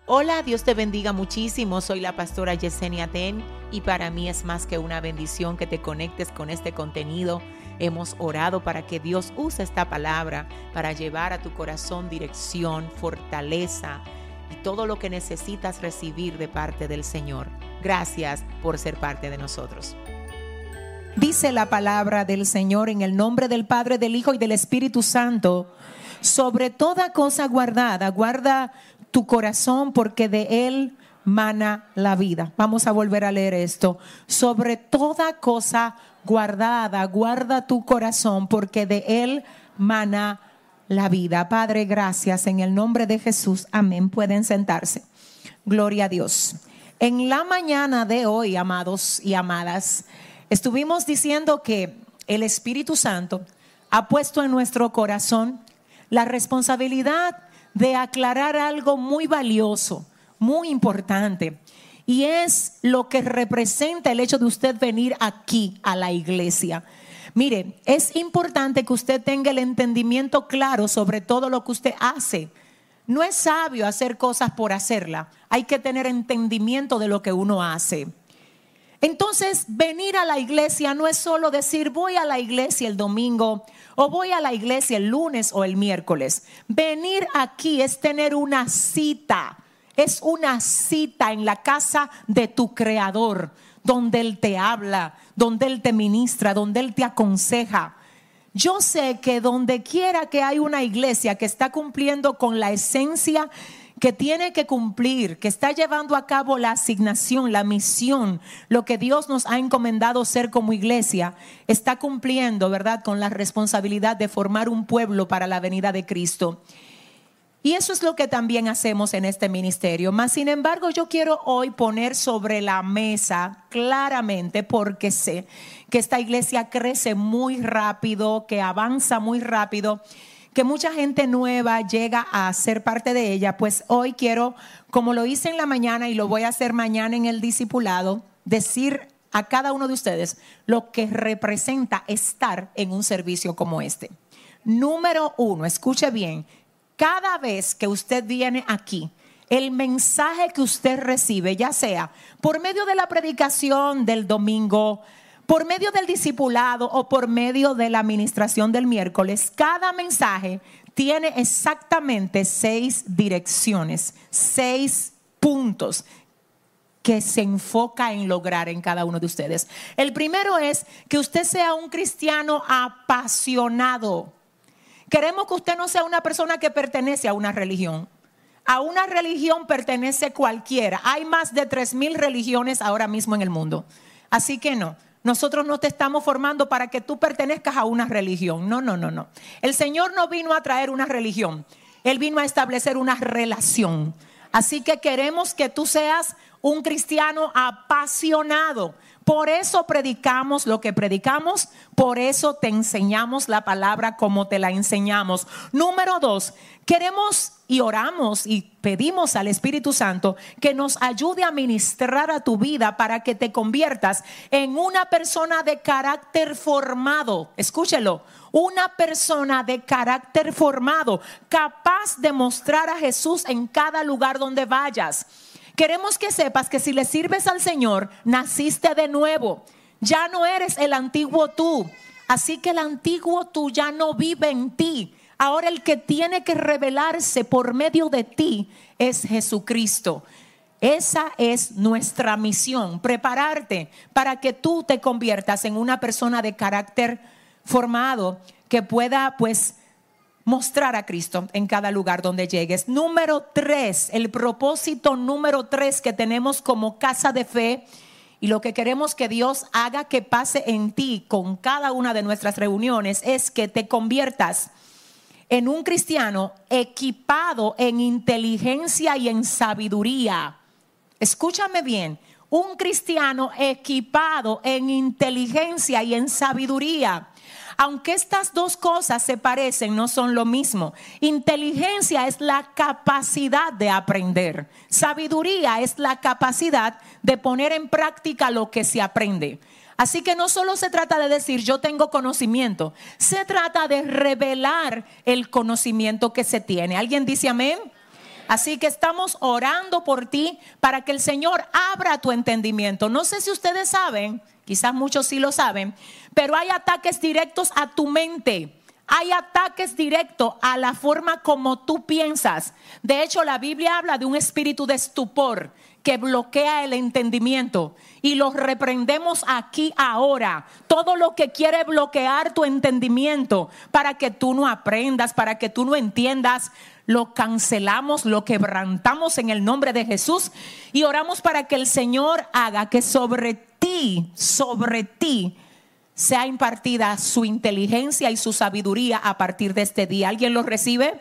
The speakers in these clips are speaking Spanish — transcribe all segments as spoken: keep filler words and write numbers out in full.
Hola, Dios te bendiga muchísimo. Soy la pastora Yesenia Ten y para mí es más que una bendición que te conectes con este contenido. Hemos orado para que Dios use esta palabra para llevar a tu corazón dirección, fortaleza y todo lo que necesitas recibir de parte del Señor. Gracias por ser parte de nosotros. Dice la palabra del Señor en el nombre del Padre, del Hijo y del Espíritu Santo: sobre toda cosa guardada, guarda tu corazón porque de él mana la vida. Vamos a volver a leer esto. Sobre toda cosa guardada, guarda tu corazón porque de él mana la vida. Padre, gracias en el nombre de Jesús. Amén. Pueden sentarse. Gloria a Dios. En la mañana de hoy, amados y amadas, estuvimos diciendo que el Espíritu Santo ha puesto en nuestro corazón la responsabilidad de aclarar algo muy valioso, muy importante, y es lo que representa el hecho de usted venir aquí a la iglesia. Mire, es importante que usted tenga el entendimiento claro sobre todo lo que usted hace. No es sabio hacer cosas por hacerla, hay que tener entendimiento de lo que uno hace. Entonces, venir a la iglesia no es solo decir voy a la iglesia el domingo o voy a la iglesia el lunes o el miércoles. Venir aquí es tener una cita, es una cita en la casa de tu Creador, donde Él te habla, donde Él te ministra, donde Él te aconseja. Yo sé que donde quiera que hay una iglesia que está cumpliendo con la esencia que tiene que cumplir, que está llevando a cabo la asignación, la misión, lo que Dios nos ha encomendado ser como iglesia, está cumpliendo, ¿verdad?, con la responsabilidad de formar un pueblo para la venida de Cristo. Y eso es lo que también hacemos en este ministerio. Mas, sin embargo, yo quiero hoy poner sobre la mesa claramente, porque sé que esta iglesia crece muy rápido, que avanza muy rápido, que mucha gente nueva llega a ser parte de ella. Pues hoy quiero, como lo hice en la mañana y lo voy a hacer mañana en el discipulado, decir a cada uno de ustedes lo que representa estar en un servicio como este. Número uno, escuche bien, cada vez que usted viene aquí, el mensaje que usted recibe, ya sea por medio de la predicación del domingo, por medio del discipulado o por medio de la administración del miércoles, cada mensaje tiene exactamente seis direcciones, seis puntos que se enfoca en lograr en cada uno de ustedes. El primero es que usted sea un cristiano apasionado. Queremos que usted no sea una persona que pertenece a una religión. A una religión pertenece cualquiera. Hay más de tres mil religiones ahora mismo en el mundo. Así que no. Nosotros no te estamos formando para que tú pertenezcas a una religión. No, no, no, no. El Señor no vino a traer una religión. Él vino a establecer una relación. Así que queremos que tú seas un cristiano apasionado. Por eso predicamos lo que predicamos. Por eso te enseñamos la palabra como te la enseñamos. Número dos, queremos y oramos y pedimos al Espíritu Santo que nos ayude a ministrar a tu vida para que te conviertas en una persona de carácter formado. Escúchelo, una persona de carácter formado, capaz de mostrar a Jesús en cada lugar donde vayas. Queremos que sepas que si le sirves al Señor, naciste de nuevo. Ya no eres el antiguo tú. Así que el antiguo tú ya no vive en ti. Ahora el que tiene que revelarse por medio de ti es Jesucristo. Esa es nuestra misión, prepararte para que tú te conviertas en una persona de carácter formado que pueda pues mostrar a Cristo en cada lugar donde llegues. Número tres, el propósito número tres que tenemos como casa de fe y lo que queremos que Dios haga que pase en ti con cada una de nuestras reuniones es que te conviertas en un cristiano equipado en inteligencia y en sabiduría. Escúchame bien, un cristiano equipado en inteligencia y en sabiduría. Aunque estas dos cosas se parecen, no son lo mismo. Inteligencia es la capacidad de aprender. Sabiduría es la capacidad de poner en práctica lo que se aprende. Así que no solo se trata de decir yo tengo conocimiento, se trata de revelar el conocimiento que se tiene. ¿Alguien dice amén? Así que estamos orando por ti para que el Señor abra tu entendimiento. No sé si ustedes saben, quizás muchos sí lo saben, pero hay ataques directos a tu mente. Hay ataques directos a la forma como tú piensas. De hecho, la Biblia habla de un espíritu de estupor que bloquea el entendimiento. Y los reprendemos aquí ahora. Todo lo que quiere bloquear tu entendimiento para que tú no aprendas, para que tú no entiendas, lo cancelamos, lo quebrantamos en el nombre de Jesús. Y oramos para que el Señor haga que sobre ti, sobre ti, sea impartida su inteligencia y su sabiduría a partir de este día. ¿Alguien lo recibe?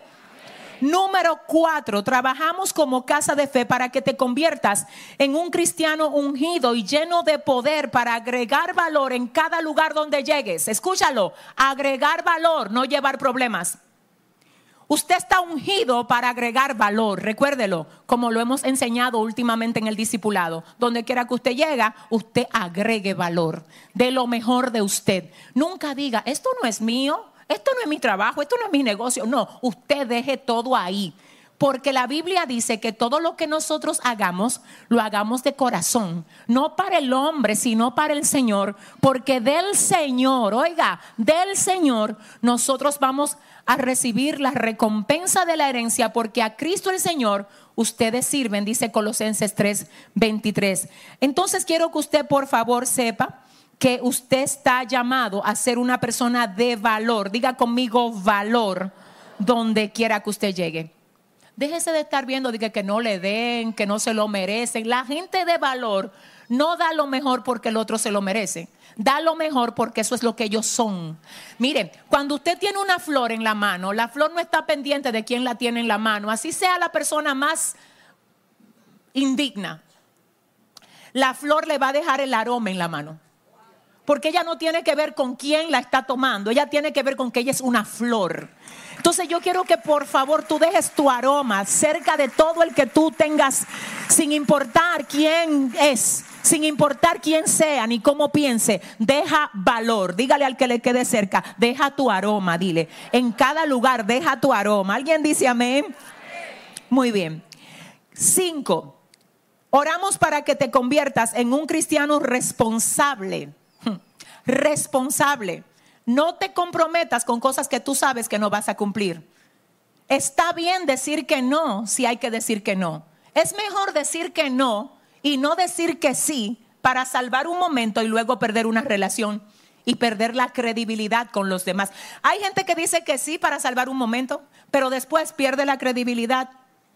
Número cuatro, trabajamos como casa de fe para que te conviertas en un cristiano ungido y lleno de poder para agregar valor en cada lugar donde llegues. Escúchalo, agregar valor, no llevar problemas. Usted está ungido para agregar valor, recuérdelo, como lo hemos enseñado últimamente en el discipulado. Donde quiera que usted llegue, usted agregue valor de lo mejor de usted. Nunca diga, esto no es mío, esto no es mi trabajo, esto no es mi negocio. No, usted deje todo ahí. Porque la Biblia dice que todo lo que nosotros hagamos, lo hagamos de corazón. No para el hombre, sino para el Señor. Porque del Señor, oiga, del Señor, nosotros vamos a recibir la recompensa de la herencia. Porque a Cristo el Señor, ustedes sirven, dice Colosenses tres veintitrés. Entonces quiero que usted por favor sepa que usted está llamado a ser una persona de valor. Diga conmigo valor, donde quiera que usted llegue. Déjese de estar viendo de que, que no le den, que no se lo merecen. La gente de valor no da lo mejor porque el otro se lo merece. Da lo mejor porque eso es lo que ellos son. Miren, cuando usted tiene una flor en la mano, la flor no está pendiente de quién la tiene en la mano. Así sea la persona más indigna, la flor le va a dejar el aroma en la mano. Porque ella no tiene que ver con quién la está tomando. Ella tiene que ver con que ella es una flor. Entonces yo quiero que por favor tú dejes tu aroma cerca de todo el que tú tengas, sin importar quién es, sin importar quién sea ni cómo piense. Deja valor. Dígale al que le quede cerca, deja tu aroma, dile. En cada lugar deja tu aroma. ¿Alguien dice amén? Muy bien. Cinco, oramos para que te conviertas en un cristiano responsable. Responsable. No te comprometas con cosas que tú sabes que no vas a cumplir. Está bien decir que no si hay que decir que no. Es mejor decir que no y no decir que sí para salvar un momento y luego perder una relación y perder la credibilidad con los demás. Hay gente que dice que sí para salvar un momento, pero después pierde la credibilidad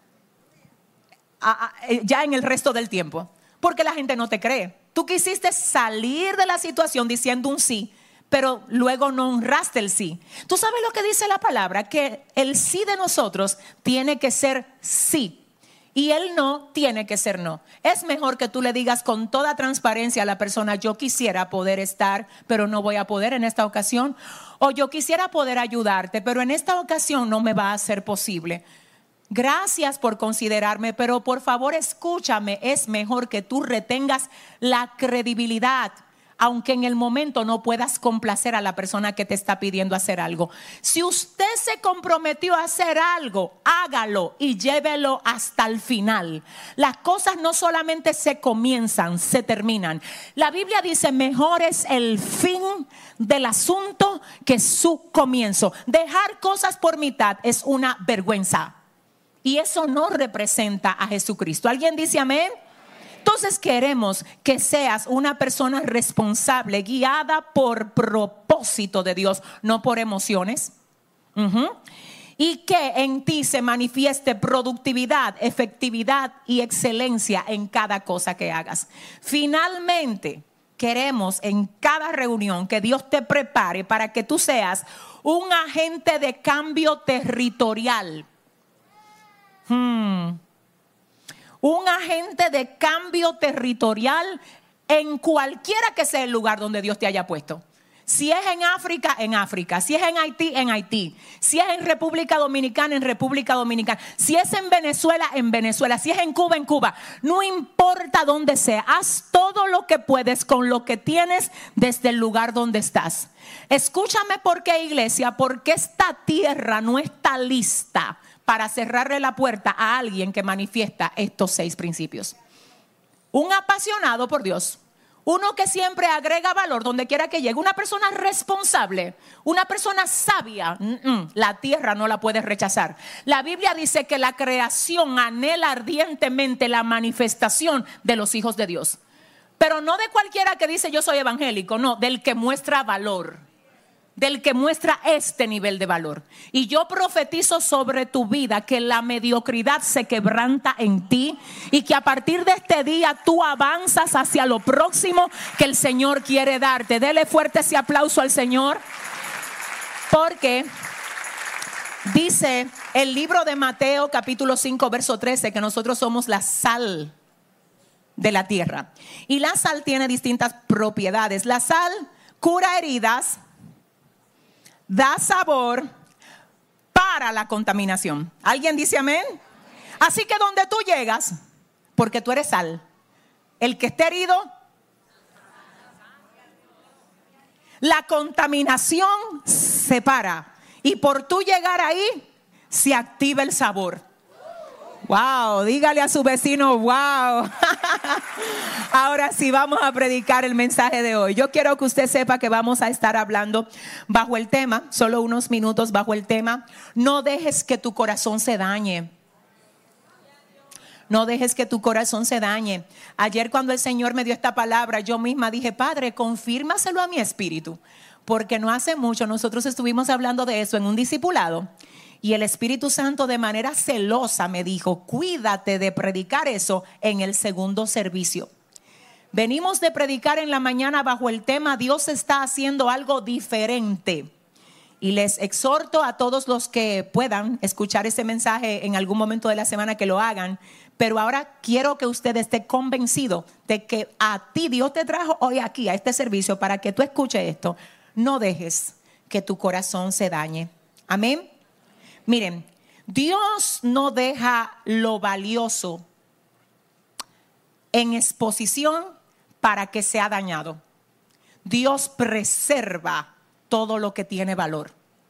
ya en el resto del tiempo, porque la gente no te cree. Tú quisiste salir de la situación diciendo un sí, pero luego no honraste el sí. ¿Tú sabes lo que dice la palabra? Que el sí de nosotros tiene que ser sí y el no tiene que ser no. Es mejor que tú le digas con toda transparencia a la persona: yo quisiera poder estar, pero no voy a poder en esta ocasión. O yo quisiera poder ayudarte, pero en esta ocasión no me va a ser posible. Gracias por considerarme, pero por favor escúchame, es mejor que tú retengas la credibilidad, aunque en el momento no puedas complacer a la persona que te está pidiendo hacer algo. Si usted se comprometió a hacer algo, hágalo y llévelo hasta el final. Las cosas no solamente se comienzan, se terminan. La Biblia dice: mejor es el fin del asunto que su comienzo. Dejar cosas por mitad es una vergüenza. Y eso no representa a Jesucristo. ¿Alguien dice amén? Entonces queremos que seas una persona responsable, guiada por propósito de Dios, no por emociones. Uh-huh. Y que en ti se manifieste productividad, efectividad y excelencia en cada cosa que hagas. Finalmente, queremos en cada reunión que Dios te prepare para que tú seas un agente de cambio territorial. Hmm. Un agente de cambio territorial en cualquiera que sea el lugar donde Dios te haya puesto. Si es en África, en África. Si es en Haití, en Haití. Si es en República Dominicana, en República Dominicana. Si es en Venezuela, en Venezuela. Si es en Cuba, en Cuba. No importa dónde sea. Haz todo lo que puedes con lo que tienes desde el lugar donde estás. Escúchame, ¿por qué, iglesia? Porque esta tierra no está lista para cerrarle la puerta a alguien que manifiesta estos seis principios. Un apasionado por Dios, uno que siempre agrega valor donde quiera que llegue, una persona responsable, una persona sabia, mm-mm, la tierra no la puede rechazar. La Biblia dice que la creación anhela ardientemente la manifestación de los hijos de Dios. Pero no de cualquiera que dice yo soy evangélico, no, del que muestra valor. Del que muestra este nivel de valor. Y yo profetizo sobre tu vida que la mediocridad se quebranta en ti y que a partir de este día tú avanzas hacia lo próximo que el Señor quiere darte. Dele fuerte ese aplauso al Señor, porque dice el libro de Mateo capítulo cinco verso trece que nosotros somos la sal de la tierra. Y la sal tiene distintas propiedades. La sal cura heridas, da sabor para la contaminación. ¿Alguien dice amén? Así que donde tú llegas, porque tú eres sal, el que esté herido, la contaminación se para. Y por tú llegar ahí, se activa el sabor. Wow, dígale a su vecino, wow. Ahora sí, vamos a predicar el mensaje de hoy. Yo quiero que usted sepa que vamos a estar hablando bajo el tema, solo unos minutos bajo el tema, no dejes que tu corazón se dañe. No dejes que tu corazón se dañe. Ayer cuando el Señor me dio esta palabra, yo misma dije, Padre, confírmaselo a mi espíritu. Porque no hace mucho nosotros estuvimos hablando de eso en un discipulado. Y el Espíritu Santo de manera celosa me dijo, cuídate de predicar eso en el segundo servicio. Venimos de predicar en la mañana bajo el tema Dios está haciendo algo diferente. Y les exhorto a todos los que puedan escuchar ese mensaje en algún momento de la semana que lo hagan. Pero ahora quiero que usted esté convencido de que a ti Dios te trajo hoy aquí a este servicio para que tú escuches esto. No dejes que tu corazón se dañe. Amén. Miren, Dios no deja lo valioso en exposición para que sea dañado. Dios preserva todo lo que tiene valor.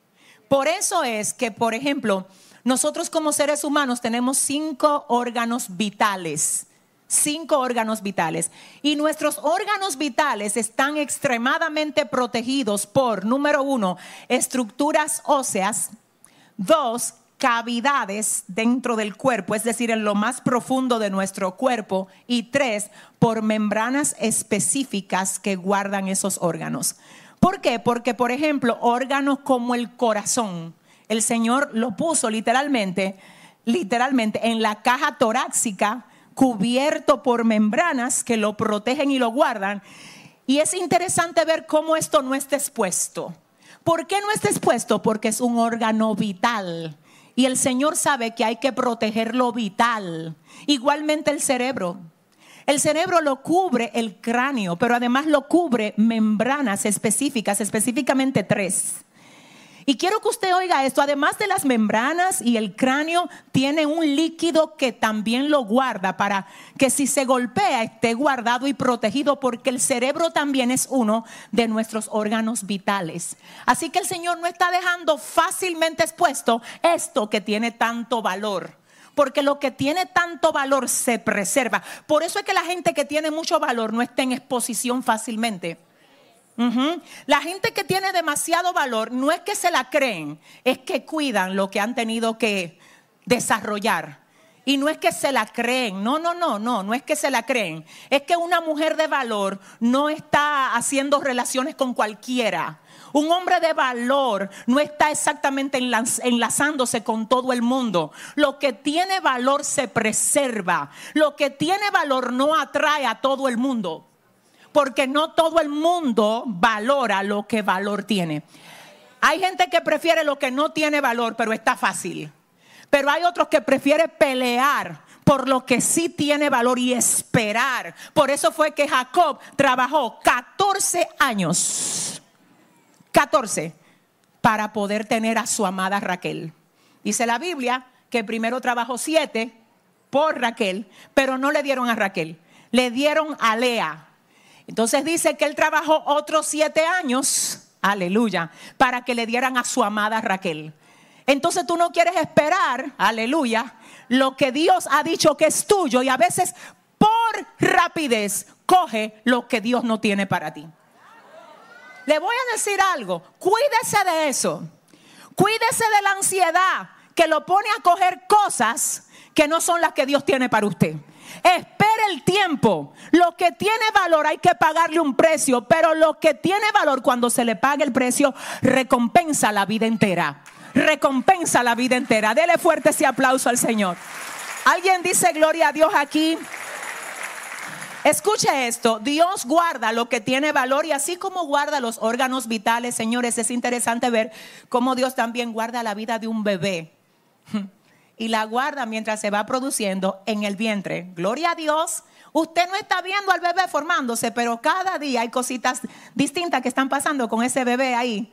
Por eso es que, por ejemplo, nosotros como seres humanos tenemos cinco órganos vitales. Cinco órganos vitales. Y nuestros órganos vitales están extremadamente protegidos por, número uno, estructuras óseas. Dos, cavidades dentro del cuerpo, es decir, en lo más profundo de nuestro cuerpo. Y tres, por membranas específicas que guardan esos órganos. ¿Por qué? Porque, por ejemplo, órganos como el corazón, el Señor lo puso literalmente, literalmente en la caja torácica, cubierto por membranas que lo protegen y lo guardan. Y es interesante ver cómo esto no está expuesto. ¿Por qué no está expuesto? Porque es un órgano vital. Y el Señor sabe que hay que proteger lo vital. Igualmente el cerebro. El cerebro lo cubre el cráneo, pero además lo cubre membranas específicas, específicamente tres. Y quiero que usted oiga esto, además de las membranas y el cráneo, tiene un líquido que también lo guarda para que si se golpea esté guardado y protegido, porque el cerebro también es uno de nuestros órganos vitales. Así que el Señor no está dejando fácilmente expuesto esto que tiene tanto valor. Porque lo que tiene tanto valor se preserva. Por eso es que la gente que tiene mucho valor no está en exposición fácilmente. Uh-huh. La gente que tiene demasiado valor no es que se la creen, es que cuidan lo que han tenido que desarrollar. Y no es que se la creen, no, no, no, no, no es que se la creen. Es que una mujer de valor no está haciendo relaciones con cualquiera. Un hombre de valor no está exactamente enlazándose con todo el mundo. Lo que tiene valor se preserva. Lo que tiene valor no atrae a todo el mundo. Porque no todo el mundo valora lo que valor tiene. Hay gente que prefiere lo que no tiene valor, pero está fácil. Pero hay otros que prefieren pelear por lo que sí tiene valor y esperar. Por eso fue que Jacob trabajó catorce años. catorce para poder tener a su amada Raquel. Dice la Biblia que primero trabajó siete por Raquel, pero no le dieron a Raquel, le dieron a Lea. Entonces dice que él trabajó otros siete años, aleluya, para que le dieran a su amada Raquel. Entonces tú no quieres esperar, aleluya, lo que Dios ha dicho que es tuyo, y a veces por rapidez coge lo que Dios no tiene para ti. Le voy a decir algo, cuídese de eso. Cuídese de la ansiedad que lo pone a coger cosas que no son las que Dios tiene para usted. Espere el tiempo. Lo que tiene valor hay que pagarle un precio, pero lo que tiene valor, cuando se le pague el precio, recompensa la vida entera. Recompensa la vida entera. Dele fuerte ese aplauso al Señor. ¿Alguien dice gloria a Dios aquí? Escuche esto, Dios guarda lo que tiene valor, y así como guarda los órganos vitales, señores, es interesante ver cómo Dios también guarda la vida de un bebé y la guarda mientras se va produciendo en el vientre. Gloria a Dios. Usted no está viendo al bebé formándose, pero cada día hay cositas distintas que están pasando con ese bebé ahí.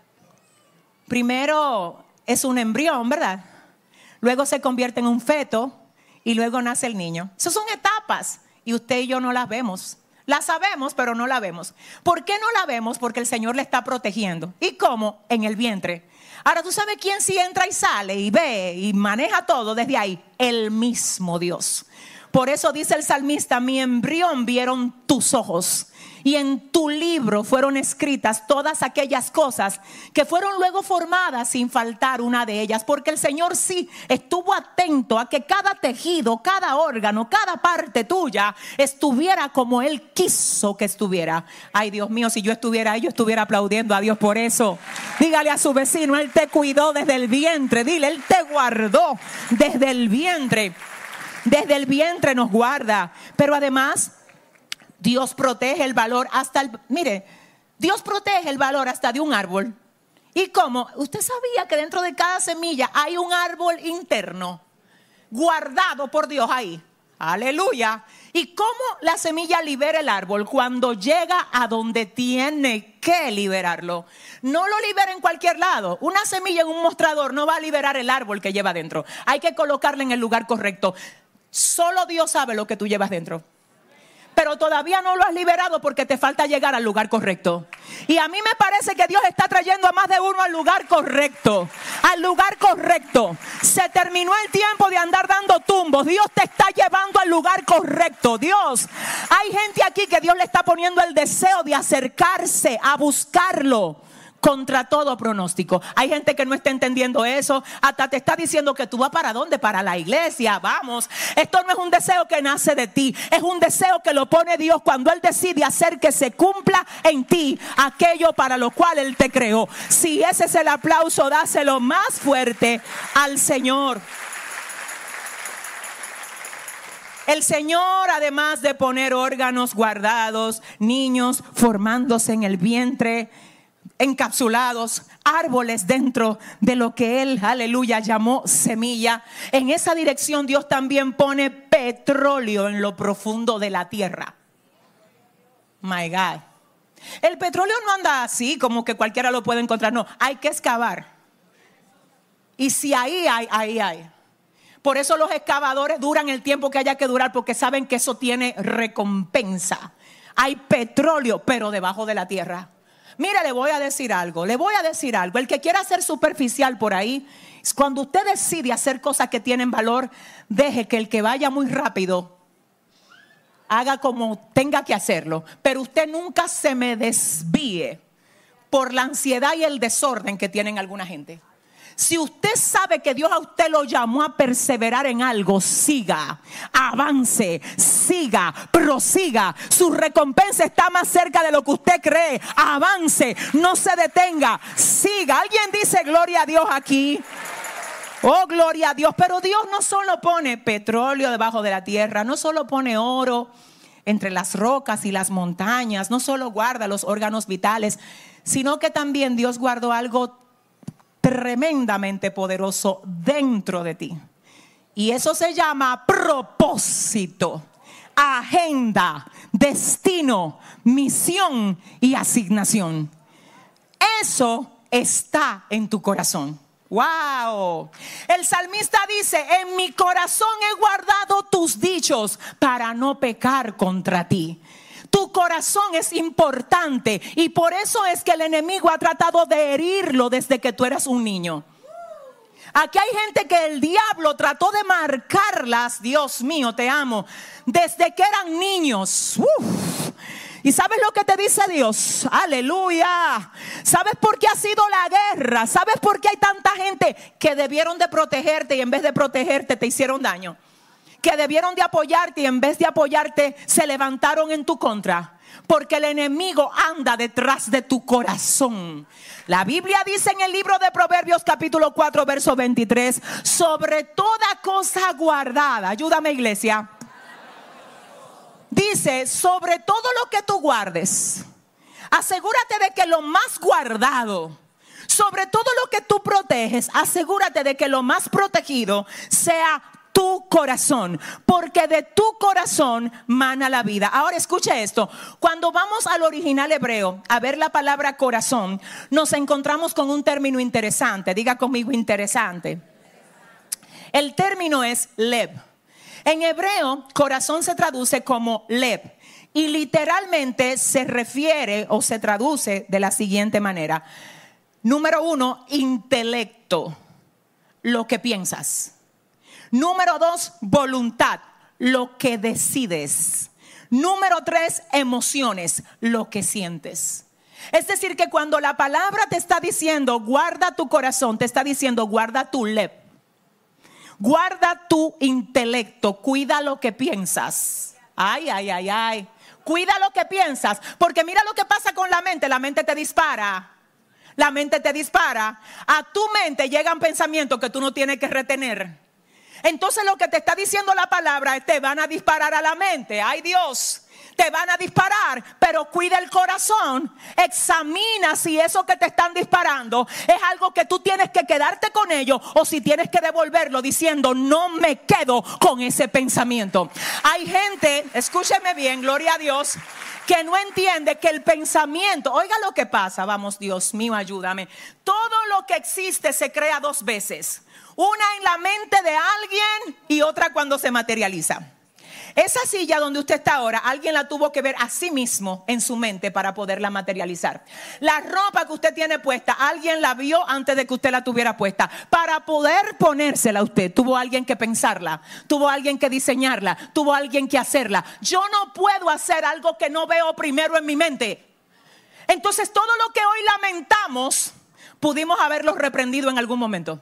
Primero es un embrión, ¿verdad? Luego se convierte en un feto y luego nace el niño. Esas son etapas. Y usted y yo no las vemos. Las sabemos, pero no la vemos. ¿Por qué no la vemos? Porque el Señor le está protegiendo. ¿Y cómo? En el vientre. Ahora, ¿tú sabes quién sí entra y sale y ve y maneja todo desde ahí? El mismo Dios. Por eso dice el salmista: mi embrión vieron tus ojos, y en tu libro fueron escritas todas aquellas cosas que fueron luego formadas, sin faltar una de ellas. Porque el Señor sí estuvo atento a que cada tejido, cada órgano, cada parte tuya estuviera como Él quiso que estuviera. Ay, Dios mío, si yo estuviera ahí, yo estuviera aplaudiendo a Dios por eso. Dígale a su vecino: Él te cuidó desde el vientre. Dile: Él te guardó desde el vientre. Desde el vientre nos guarda. Pero además, Dios protege el valor hasta el... Mire, Dios protege el valor hasta de un árbol. ¿Y cómo? Usted sabía que dentro de cada semilla hay un árbol interno guardado por Dios ahí. Aleluya. ¿Y cómo la semilla libera el árbol? Cuando llega a donde tiene que liberarlo. No lo libera en cualquier lado. Una semilla en un mostrador no va a liberar el árbol que lleva dentro. Hay que colocarla en el lugar correcto. Solo Dios sabe lo que tú llevas dentro. Pero todavía no lo has liberado porque te falta llegar al lugar correcto. Y a mí me parece que Dios está trayendo a más de uno al lugar correcto. Al lugar correcto. Se terminó el tiempo de andar dando tumbos. Dios te está llevando al lugar correcto. Dios, hay gente aquí que Dios le está poniendo el deseo de acercarse a buscarlo contra todo pronóstico. Hay gente que no está entendiendo eso. Hasta te está diciendo que tú vas para dónde, para la iglesia. Vamos, esto no es un deseo que nace de ti, es un deseo que lo pone Dios cuando Él decide hacer que se cumpla en ti aquello para lo cual Él te creó. Si ese es el aplauso, dáselo más fuerte al Señor. El Señor, además de poner órganos guardados, niños formándose en el vientre, encapsulados, árboles dentro de lo que Él, aleluya, llamó semilla. En esa dirección Dios también pone petróleo en lo profundo de la tierra. My God. El petróleo no anda así como que cualquiera lo puede encontrar. No, hay que excavar. Y si ahí hay, ahí hay. Por eso los excavadores duran el tiempo que haya que durar, porque saben que eso tiene recompensa. Hay petróleo, pero debajo de la tierra. Mira, le voy a decir algo, le voy a decir algo. El que quiera ser superficial por ahí, cuando usted decide hacer cosas que tienen valor, deje que el que vaya muy rápido haga como tenga que hacerlo. Pero usted nunca se me desvíe por la ansiedad y el desorden que tienen alguna gente. Si usted sabe que Dios a usted lo llamó a perseverar en algo, siga, avance, siga, prosiga. Su recompensa está más cerca de lo que usted cree. Avance, no se detenga, siga. ¿Alguien dice gloria a Dios aquí? Oh, gloria a Dios. Pero Dios no solo pone petróleo debajo de la tierra, no solo pone oro entre las rocas y las montañas, no solo guarda los órganos vitales, sino que también Dios guardó algo tremendamente poderoso dentro de ti. Y eso se llama propósito, agenda, destino, misión y asignación. Eso está en tu corazón. Wow. El salmista dice: en mi corazón he guardado tus dichos para no pecar contra ti. Tu corazón es importante y por eso es que el enemigo ha tratado de herirlo desde que tú eras un niño. Aquí hay gente que el diablo trató de marcarlas, Dios mío, te amo, desde que eran niños. Uf. ¿Y sabes lo que te dice Dios? Aleluya. ¿Sabes por qué ha sido la guerra? ¿Sabes por qué hay tanta gente que debieron de protegerte y en vez de protegerte te hicieron daño? Que debieron de apoyarte y en vez de apoyarte se levantaron en tu contra. Porque el enemigo anda detrás de tu corazón. La Biblia dice en el libro de Proverbios capítulo cuatro verso veintitrés: sobre toda cosa guardada. Ayúdame, iglesia. Dice: sobre todo lo que tú guardes, asegúrate de que lo más guardado, sobre todo lo que tú proteges, asegúrate de que lo más protegido sea tu corazón, porque de tu corazón mana la vida. Ahora escuche esto: cuando vamos al original hebreo a ver la palabra corazón, nos encontramos con un término interesante. Diga conmigo: interesante. El término es lev. En hebreo, corazón se traduce como lev y literalmente se refiere o se traduce de la siguiente manera. Número uno, intelecto, lo que piensas. Número dos, voluntad, lo que decides. Número tres, emociones, lo que sientes. Es decir, que cuando la palabra te está diciendo guarda tu corazón, te está diciendo guarda tu lev. Guarda tu intelecto, cuida lo que piensas. Ay, ay, ay, ay. Cuida lo que piensas, porque mira lo que pasa con la mente. La mente te dispara. La mente te dispara. A tu mente llegan pensamientos que tú no tienes que retener. Entonces lo que te está diciendo la palabra es: te van a disparar a la mente. Ay, Dios. Te van a disparar, pero cuida el corazón. Examina si eso que te están disparando es algo que tú tienes que quedarte con ello, o si tienes que devolverlo diciendo: no me quedo con ese pensamiento. Hay gente, escúcheme bien, gloria a Dios, que no entiende que el pensamiento, oiga lo que pasa, vamos, Dios mío, ayúdame. Todo lo que existe se crea dos veces: una en la mente de alguien y otra cuando se materializa. Esa silla donde usted está ahora, alguien la tuvo que ver a sí mismo en su mente para poderla materializar. La ropa que usted tiene puesta, alguien la vio antes de que usted la tuviera puesta. Para poder ponérsela a usted, tuvo alguien que pensarla, tuvo alguien que diseñarla, tuvo alguien que hacerla. Yo no puedo hacer algo que no veo primero en mi mente. Entonces todo lo que hoy lamentamos, pudimos haberlo reprendido en algún momento.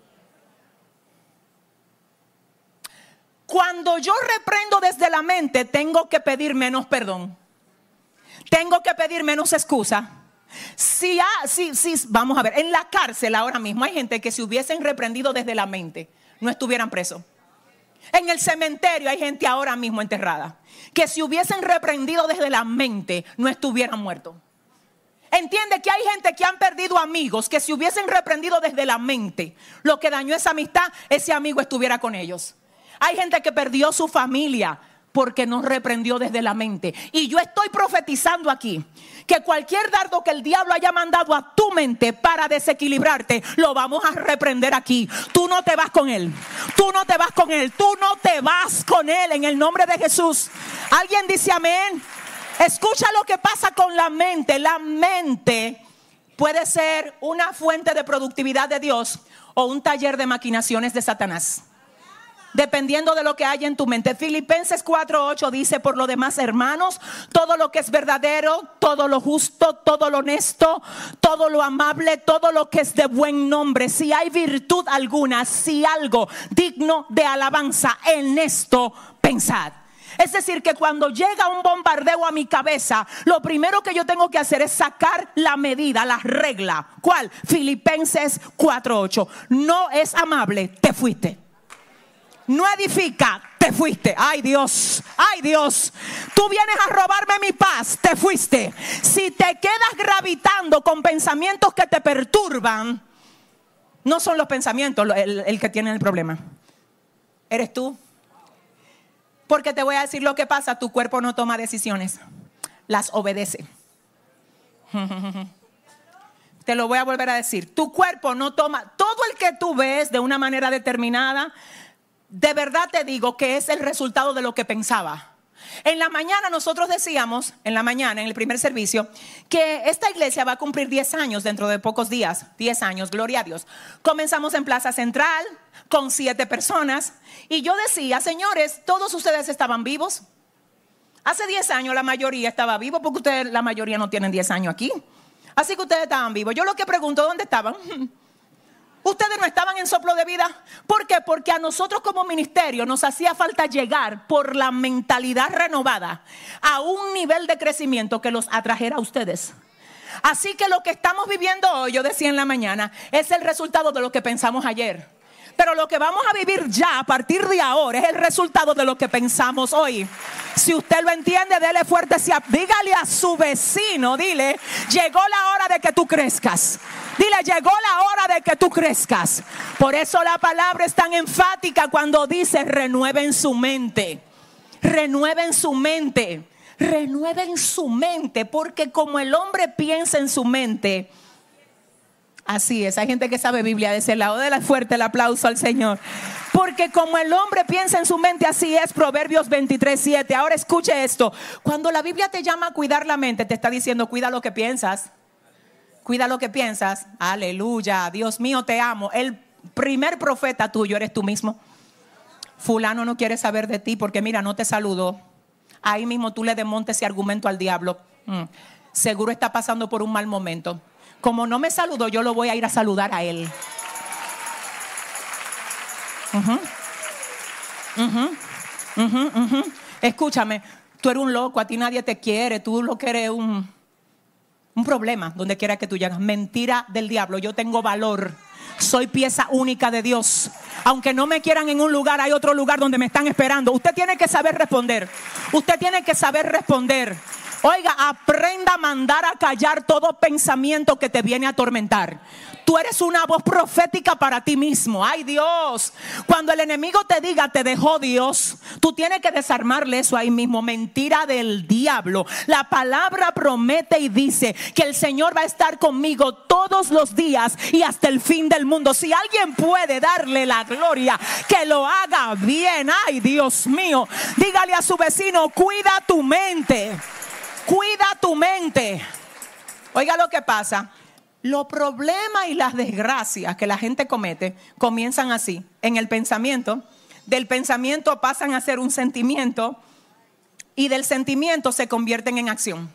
Cuando yo reprendo desde la mente, tengo que pedir menos perdón. Tengo que pedir menos excusa. Si, ha, si, si, vamos a ver, en la cárcel ahora mismo hay gente que si hubiesen reprendido desde la mente, no estuvieran presos. En el cementerio hay gente ahora mismo enterrada, que si hubiesen reprendido desde la mente, no estuvieran muertos. Entiende que hay gente que han perdido amigos, que si hubiesen reprendido desde la mente, lo que dañó esa amistad, ese amigo estuviera con ellos. Hay gente que perdió su familia porque no reprendió desde la mente. Y yo estoy profetizando aquí que cualquier dardo que el diablo haya mandado a tu mente para desequilibrarte, lo vamos a reprender aquí. Tú no te vas con él. Tú no te vas con él. Tú no te vas con él en el nombre de Jesús. ¿Alguien dice amén? Escucha lo que pasa con la mente. La mente puede ser una fuente de productividad de Dios o un taller de maquinaciones de Satanás, dependiendo de lo que haya en tu mente. Filipenses cuatro ocho dice: por lo demás, hermanos, todo lo que es verdadero, todo lo justo, todo lo honesto, todo lo amable, todo lo que es de buen nombre, si hay virtud alguna, si algo digno de alabanza, en esto pensad. Es decir, que cuando llega un bombardeo a mi cabeza, lo primero que yo tengo que hacer es sacar la medida, la regla. ¿Cuál? Filipenses cuatro ocho. No es amable, te fuiste. No edifica, te fuiste. Ay, Dios, ay, Dios. Tú vienes a robarme mi paz, te fuiste. Si te quedas gravitando con pensamientos que te perturban, no son los pensamientos el, el que tiene el problema. Eres tú. Porque te voy a decir lo que pasa: tu cuerpo no toma decisiones, las obedece. Te lo voy a volver a decir. Tu cuerpo no toma. Todo el que tú ves de una manera determinada, de verdad te digo que es el resultado de lo que pensaba. En la mañana nosotros decíamos, en la mañana, en el primer servicio, que esta iglesia va a cumplir diez años dentro de pocos días. diez años, gloria a Dios. Comenzamos en Plaza Central con siete personas. Y yo decía, señores, todos ustedes estaban vivos. Hace diez años la mayoría estaba vivo, porque ustedes, la mayoría no tienen diez años aquí. Así que ustedes estaban vivos. Yo lo que pregunto, ¿dónde estaban? Ustedes no estaban en soplo de vida. ¿Por qué? Porque a nosotros como ministerio nos hacía falta llegar por la mentalidad renovada a un nivel de crecimiento que los atrajera a ustedes. Así que lo que estamos viviendo hoy, yo decía en la mañana, es el resultado de lo que pensamos ayer. Pero lo que vamos a vivir ya a partir de ahora es el resultado de lo que pensamos hoy. Si usted lo entiende, dele fuerte, dígale a su vecino, dile, llegó la hora de que tú crezcas. Dile, llegó la hora de que tú crezcas. Por eso la palabra es tan enfática cuando dice renueven su mente. Renueven su mente. Renueven su mente, porque como el hombre piensa en su mente, así es. Hay gente que sabe Biblia de ese lado. Dale fuerte el aplauso al Señor. Porque como el hombre piensa en su mente, así es. Proverbios veintitrés, siete. Ahora escuche esto. Cuando la Biblia te llama a cuidar la mente, te está diciendo cuida lo que piensas. Cuida lo que piensas. Aleluya. Dios mío, te amo. El primer profeta tuyo eres tú mismo. Fulano no quiere saber de ti porque mira, no te saludó. Ahí mismo tú le desmontes ese argumento al diablo. Mm. Seguro está pasando por un mal momento. Como no me saludó, yo lo voy a ir a saludar a él. Uh-huh. Uh-huh. Uh-huh. Uh-huh. Escúchame, tú eres un loco, a ti nadie te quiere, tú lo que eres un, un problema donde quiera que tú llegas. Mentira del diablo, yo tengo valor. Soy pieza única de Dios. Aunque no me quieran en un lugar, hay otro lugar donde me están esperando. Usted tiene que saber responder. Usted tiene que saber responder. Oiga, aprenda a mandar a callar todo pensamiento que te viene a atormentar. Tú eres una voz profética para ti mismo. Ay Dios, cuando el enemigo te diga te dejó Dios, tú tienes que desarmarle eso ahí mismo. Mentira del diablo. La palabra promete y dice que el Señor va a estar conmigo todos los días y hasta el fin del mundo. Si alguien puede darle la gloria, que lo haga bien. Ay Dios mío, dígale a su vecino, cuida tu mente. Cuida tu mente. Oiga lo que pasa. Los problemas y las desgracias que la gente comete comienzan así, en el pensamiento. Del pensamiento pasan a ser un sentimiento y del sentimiento se convierten en acción.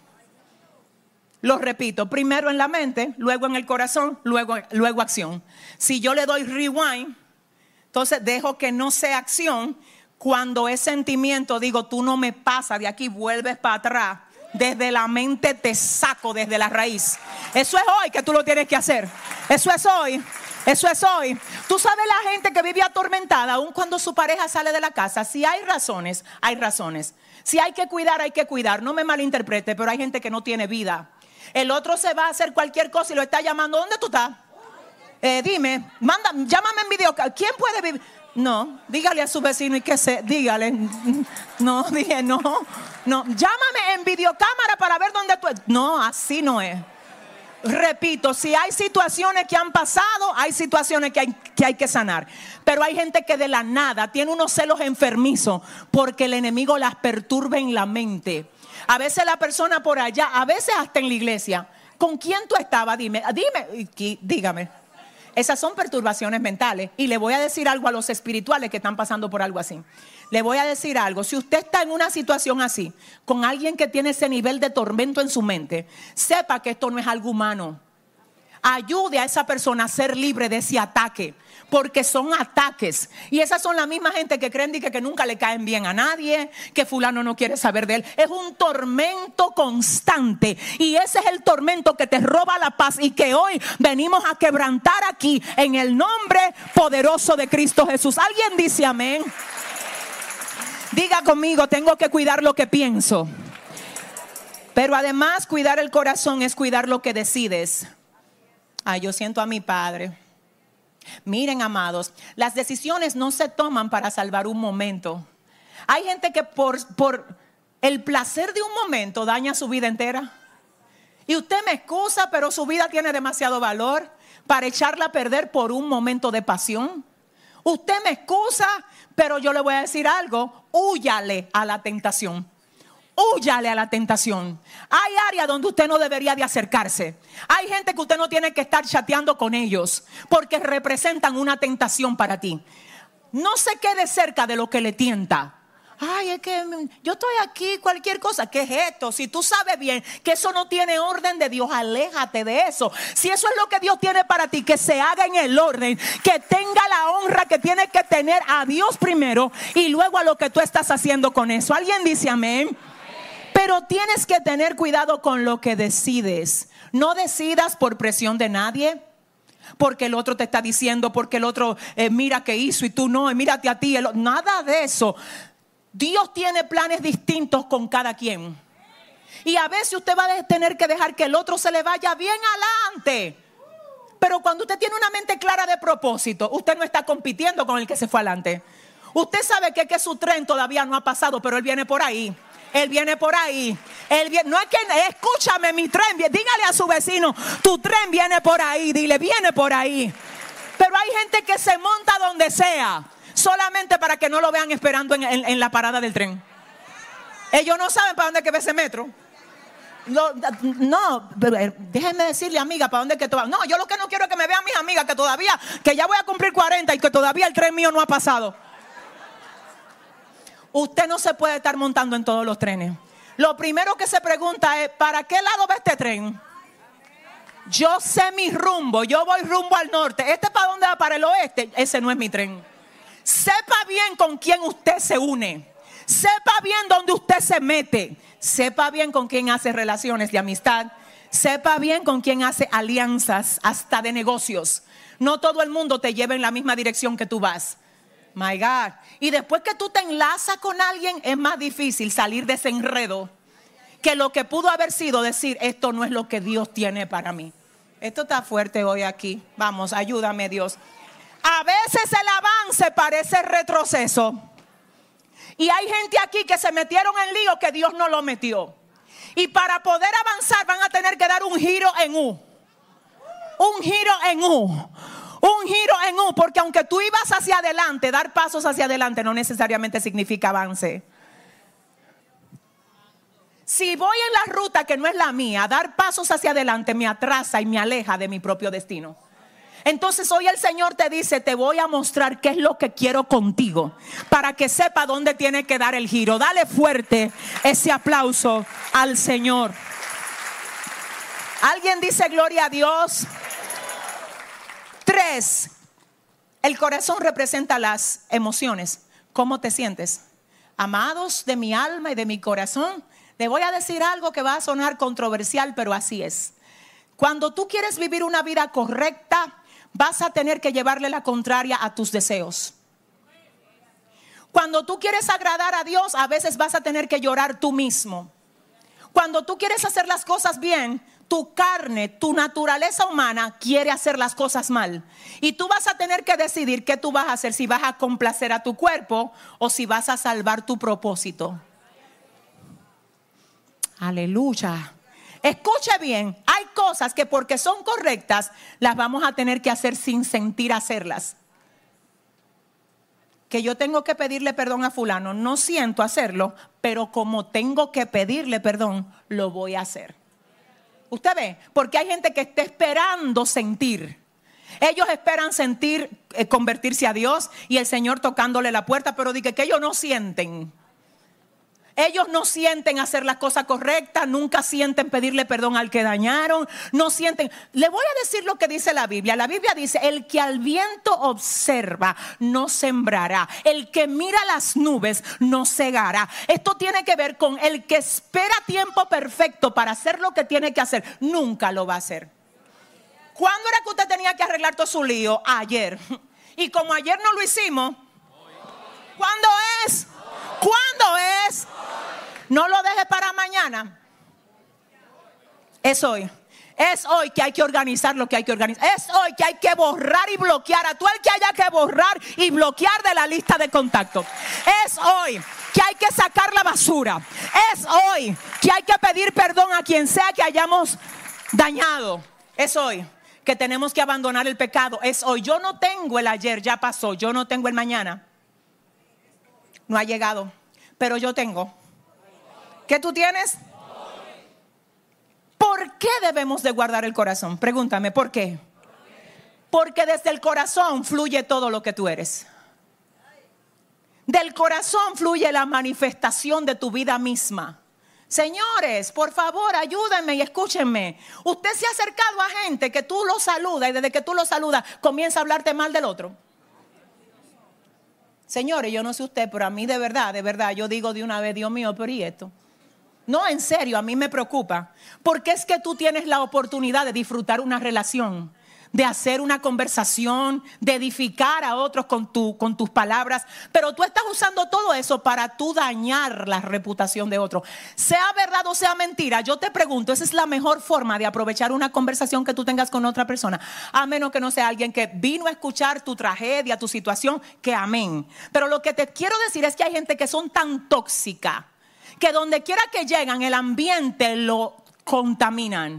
Lo repito, primero en la mente, luego en el corazón, luego, luego acción. Si yo le doy rewind, entonces dejo que no sea acción. Cuando es sentimiento, digo, tú no me pasas de aquí, vuelves para atrás. Desde la mente te saco desde la raíz. Eso es hoy que tú lo tienes que hacer. Eso es hoy. Eso es hoy. Tú sabes la gente que vive atormentada aun cuando su pareja sale de la casa. Si hay razones, hay razones. Si hay que cuidar, hay que cuidar. No me malinterprete, pero hay gente que no tiene vida. El otro se va a hacer cualquier cosa y lo está llamando. ¿Dónde tú estás? Eh, dime, manda, llámame en video. ¿Quién puede vivir? No, dígale a su vecino y que se, dígale, no, dije no, no, llámame en videocámara para ver dónde tú, no, así no es. Repito, si hay situaciones que han pasado, hay situaciones que hay, que hay que sanar. Pero hay gente que de la nada tiene unos celos enfermizos porque el enemigo las perturba en la mente. A veces la persona por allá, a veces hasta en la iglesia. ¿Con quién tú estabas? Dime, dime, dígame. Esas son perturbaciones mentales. Y le voy a decir algo a los espirituales que están pasando por algo así. Le voy a decir algo. Si usted está en una situación así, con alguien que tiene ese nivel de tormento en su mente, sepa que esto no es algo humano. Ayude a esa persona a ser libre de ese ataque. Porque son ataques. Y esas son la misma gente que creen que, que nunca le caen bien a nadie, que fulano no quiere saber de él. Es un tormento constante. Y ese es el tormento que te roba la paz y que hoy venimos a quebrantar aquí en el nombre poderoso de Cristo Jesús. ¿Alguien dice amén? Diga conmigo, tengo que cuidar lo que pienso. Pero además cuidar el corazón es cuidar lo que decides. Ay, yo siento a mi Padre. Miren, amados, las decisiones no se toman para salvar un momento. Hay gente que por, por el placer de un momento daña su vida entera. Y usted me excusa, pero su vida tiene demasiado valor para echarla a perder por un momento de pasión. Usted me excusa, pero yo le voy a decir algo, húyale a la tentación. Húyale a la tentación. Hay áreas donde usted no debería de acercarse. Hay gente que usted no tiene que estar chateando con ellos porque representan una tentación para ti. No se quede cerca de lo que le tienta. Ay, es que yo estoy aquí, cualquier cosa. ¿Qué es esto? Si tú sabes bien que eso no tiene orden de Dios, aléjate de eso. Si eso es lo que Dios tiene para ti, que se haga en el orden, que tenga la honra que tiene que tener a Dios primero y luego a lo que tú estás haciendo con eso. ¿Alguien dice amén? Pero tienes que tener cuidado con lo que decides. No decidas por presión de nadie, porque el otro te está diciendo, porque el otro eh, mira qué hizo y tú no, y mírate a ti. El, nada de eso. Dios tiene planes distintos con cada quien. Y a veces usted va a tener que dejar que el otro se le vaya bien adelante. Pero cuando usted tiene una mente clara de propósito, usted no está compitiendo con el que se fue adelante. Usted sabe que, que su tren todavía no ha pasado, pero él viene por ahí. Él viene por ahí. Él viene, no es que, escúchame, mi tren viene. Dígale a su vecino, tu tren viene por ahí. Dile, viene por ahí. Pero hay gente que se monta donde sea, solamente para que no lo vean esperando en, en, en la parada del tren. Ellos no saben para dónde es que va ese metro. No, no, déjenme decirle, amiga, para dónde es que tú vas. No, yo lo que no quiero es que me vean mis amigas que todavía, que ya voy a cumplir cuarenta y que todavía el tren mío no ha pasado. Usted no se puede estar montando en todos los trenes. Lo primero que se pregunta es, ¿para qué lado va este tren? Yo sé mi rumbo, yo voy rumbo al norte. ¿Este para dónde va? Para el oeste. Ese no es mi tren. Sepa bien con quién usted se une. Sepa bien dónde usted se mete. Sepa bien con quién hace relaciones de amistad. Sepa bien con quién hace alianzas, hasta de negocios. No todo el mundo te lleva en la misma dirección que tú vas. My God. Y después que tú te enlazas con alguien, es más difícil salir de ese enredo que lo que pudo haber sido decir, esto no es lo que Dios tiene para mí. Esto está fuerte hoy aquí. Vamos, ayúdame, Dios. A veces el avance parece retroceso. Y hay gente aquí que se metieron en lío que Dios no lo metió. Y para poder avanzar van a tener que dar un giro en U. Un giro en U. Un giro en U, porque aunque tú ibas hacia adelante, dar pasos hacia adelante no necesariamente significa avance. Si voy en la ruta que no es la mía, dar pasos hacia adelante me atrasa y me aleja de mi propio destino. Entonces hoy el Señor te dice, te voy a mostrar qué es lo que quiero contigo, para que sepa dónde tiene que dar el giro. Dale fuerte ese aplauso al Señor. ¿Alguien dice gloria a Dios? Tres, el corazón representa las emociones. ¿Cómo te sientes? Amados de mi alma y de mi corazón, le voy a decir algo que va a sonar controversial, pero así es. Cuando tú quieres vivir una vida correcta, vas a tener que llevarle la contraria a tus deseos. Cuando tú quieres agradar a Dios, a veces vas a tener que llorar tú mismo. Cuando tú quieres hacer las cosas bien, tu carne, tu naturaleza humana quiere hacer las cosas mal. Y tú vas a tener que decidir qué tú vas a hacer, si vas a complacer a tu cuerpo o si vas a salvar tu propósito. Aleluya. Escuche bien, hay cosas que porque son correctas las vamos a tener que hacer sin sentir hacerlas. Que yo tengo que pedirle perdón a fulano, no siento hacerlo, pero como tengo que pedirle perdón, lo voy a hacer. Usted ve, porque hay gente que está esperando sentir. Ellos esperan sentir, eh, convertirse a Dios y el Señor tocándole la puerta, pero dice que ellos no sienten. Ellos no sienten hacer las cosas correctas, nunca sienten pedirle perdón al que dañaron, no sienten. Le voy a decir lo que dice la Biblia. La Biblia dice, el que al viento observa no sembrará, el que mira las nubes no segará. Esto tiene que ver con el que espera tiempo perfecto para hacer lo que tiene que hacer, nunca lo va a hacer. ¿Cuándo era que usted tenía que arreglar todo su lío? Ayer. Y como ayer no lo hicimos, ¿cuándo es? ¿Cuándo es? No lo deje para mañana. Es hoy. Es hoy que hay que organizar lo que hay que organizar. Es hoy que hay que borrar y bloquear a todo el que haya que borrar y bloquear de la lista de contactos. Es hoy que hay que sacar la basura. Es hoy que hay que pedir perdón a quien sea que hayamos dañado. Es hoy que tenemos que abandonar el pecado. Es hoy. Yo no tengo el ayer, ya pasó. Yo no tengo el mañana. No ha llegado, pero yo tengo. ¿Qué tú tienes? ¿Por qué debemos de guardar el corazón? Pregúntame, ¿por qué? Porque desde el corazón fluye todo lo que tú eres. Del corazón fluye la manifestación de tu vida misma. Señores, por favor, ayúdenme y escúchenme. Usted se ha acercado a gente que tú lo saludas y desde que tú lo saludas comienza a hablarte mal del otro. Señores, yo no sé usted, pero a mí de verdad, de verdad, yo digo de una vez, Dios mío, pero ¿y esto? No, en serio, a mí me preocupa. Porque es que tú tienes la oportunidad de disfrutar una relación, de hacer una conversación, de edificar a otros con, tu, con tus palabras. Pero tú estás usando todo eso para tú dañar la reputación de otro. Sea verdad o sea mentira, yo te pregunto, esa es la mejor forma de aprovechar una conversación que tú tengas con otra persona. A menos que no sea alguien que vino a escuchar tu tragedia, tu situación, que amén. Pero lo que te quiero decir es que hay gente que son tan tóxica que donde quiera que llegan el ambiente lo contaminan.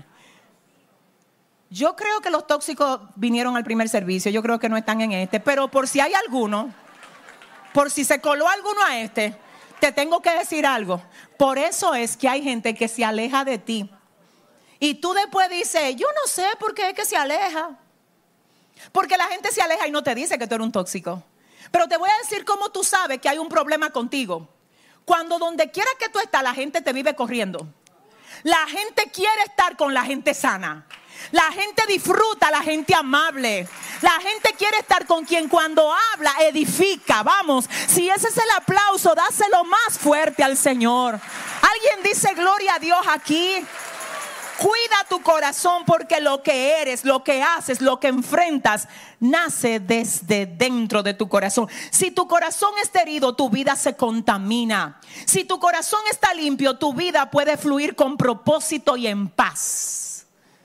Yo creo que los tóxicos vinieron al primer servicio, yo creo que no están en este, pero por si hay alguno, por si se coló alguno a este, te tengo que decir algo. Por eso es que hay gente que se aleja de ti y tú después dices, yo no sé por qué es que se aleja, porque la gente se aleja y no te dice que tú eres un tóxico. Pero te voy a decir cómo tú sabes que hay un problema contigo. Cuando donde quiera que tú estás, la gente te vive corriendo. La gente quiere estar con la gente sana. La gente disfruta, la gente amable. La gente quiere estar con quien cuando habla edifica. Vamos, si ese es el aplauso, dáselo más fuerte al Señor. Alguien dice gloria a Dios aquí. Cuida tu corazón porque lo que eres, lo que haces, lo que enfrentas, nace desde dentro de tu corazón. Si tu corazón está herido, tu vida se contamina. Si tu corazón está limpio, tu vida puede fluir con propósito y en paz.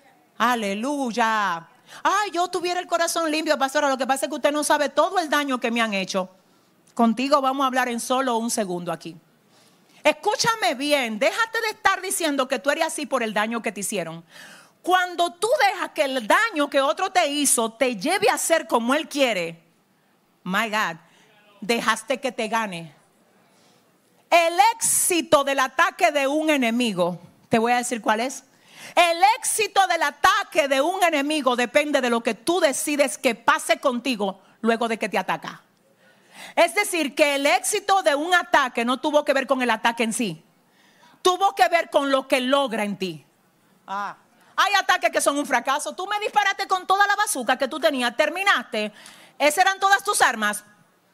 Aleluya. Ay, yo tuviera el corazón limpio, pastora. Lo que pasa es que usted no sabe todo el daño que me han hecho. Contigo vamos a hablar en solo un segundo aquí. Escúchame bien, déjate de estar diciendo que tú eres así por el daño que te hicieron. Cuando tú dejas que el daño que otro te hizo te lleve a ser como él quiere, my God, dejaste que te gane. El éxito del ataque de un enemigo, te voy a decir cuál es. El éxito del ataque de un enemigo depende de lo que tú decides que pase contigo luego de que te ataca. Es decir, que el éxito de un ataque no tuvo que ver con el ataque en sí. Tuvo que ver con lo que logra en ti. Ah. Hay ataques que son un fracaso. Tú me disparaste con toda la bazooka que tú tenías. Terminaste. Esas eran todas tus armas.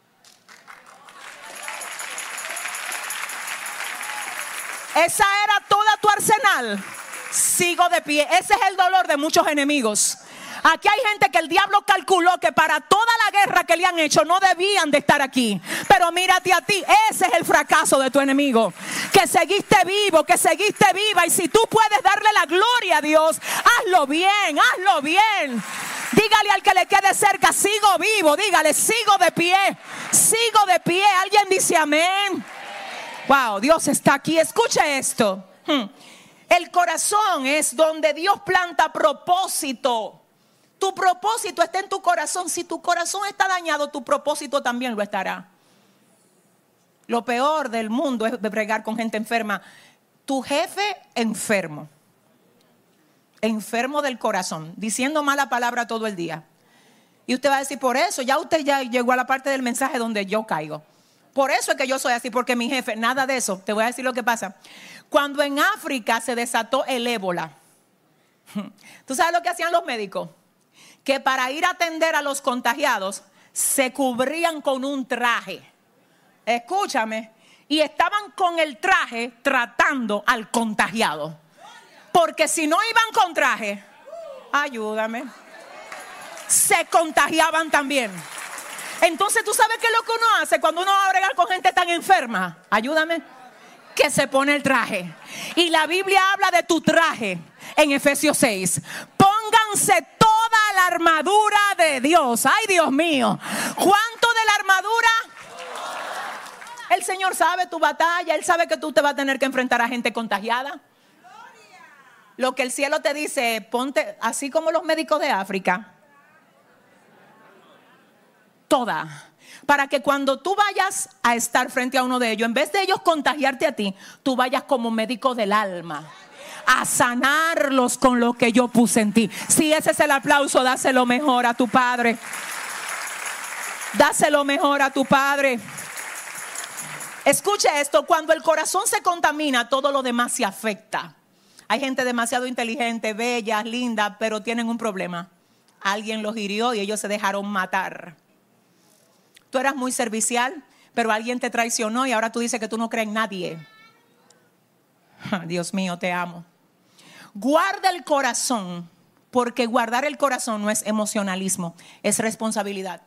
Esa era toda tu arsenal. Sigo de pie. Ese es el dolor de muchos enemigos. Aquí hay gente que el diablo calculó que para toda la guerra que le han hecho no debían de estar aquí. Pero mírate a ti, ese es el fracaso de tu enemigo. Que seguiste vivo, que seguiste viva. Y si tú puedes darle la gloria a Dios, hazlo bien, hazlo bien. Dígale al que le quede cerca, sigo vivo. Dígale, sigo de pie, sigo de pie. Alguien dice amén. Wow, Dios está aquí. Escucha esto. El corazón es donde Dios planta propósito. Tu propósito está en tu corazón. Si tu corazón está dañado, tu propósito también lo estará. Lo peor del mundo es bregar con gente enferma. Tu jefe enfermo. Enfermo del corazón. Diciendo mala palabra todo el día. Y usted va a decir, por eso, ya usted ya llegó a la parte del mensaje donde yo caigo. Por eso es que yo soy así, porque mi jefe, nada de eso. Te voy a decir lo que pasa. Cuando en África se desató el ébola. ¿Tú sabes lo que hacían los médicos? Que para ir a atender a los contagiados se cubrían con un traje. Escúchame. Y estaban con el traje tratando al contagiado. Porque si no iban con traje, ayúdame, se contagiaban también. Entonces, ¿tú sabes qué es lo que uno hace cuando uno va a bregar con gente tan enferma? Ayúdame. Que se pone el traje. Y la Biblia habla de tu traje en Efesios seis. Pónganse toda la armadura de Dios. Ay, Dios mío. ¿Cuánto de la armadura? El Señor sabe tu batalla. Él sabe que tú te vas a tener que enfrentar a gente contagiada. Lo que el cielo te dice, ponte, así como los médicos de África, toda. para que cuando tú vayas a estar frente a uno de ellos, en vez de ellos contagiarte a ti, tú vayas como médico del alma a sanarlos con lo que yo puse en ti. Si ese es el aplauso, dáselo mejor a tu Padre. Dáselo mejor a tu Padre. Escuche esto, cuando el corazón se contamina, todo lo demás se afecta. Hay gente demasiado inteligente, bella, linda, pero tienen un problema. Alguien los hirió y ellos se dejaron matar. Tú eras muy servicial, pero alguien te traicionó y ahora tú dices que tú no crees en nadie. Dios mío, te amo. Guarda el corazón, porque guardar el corazón no es emocionalismo, es responsabilidad.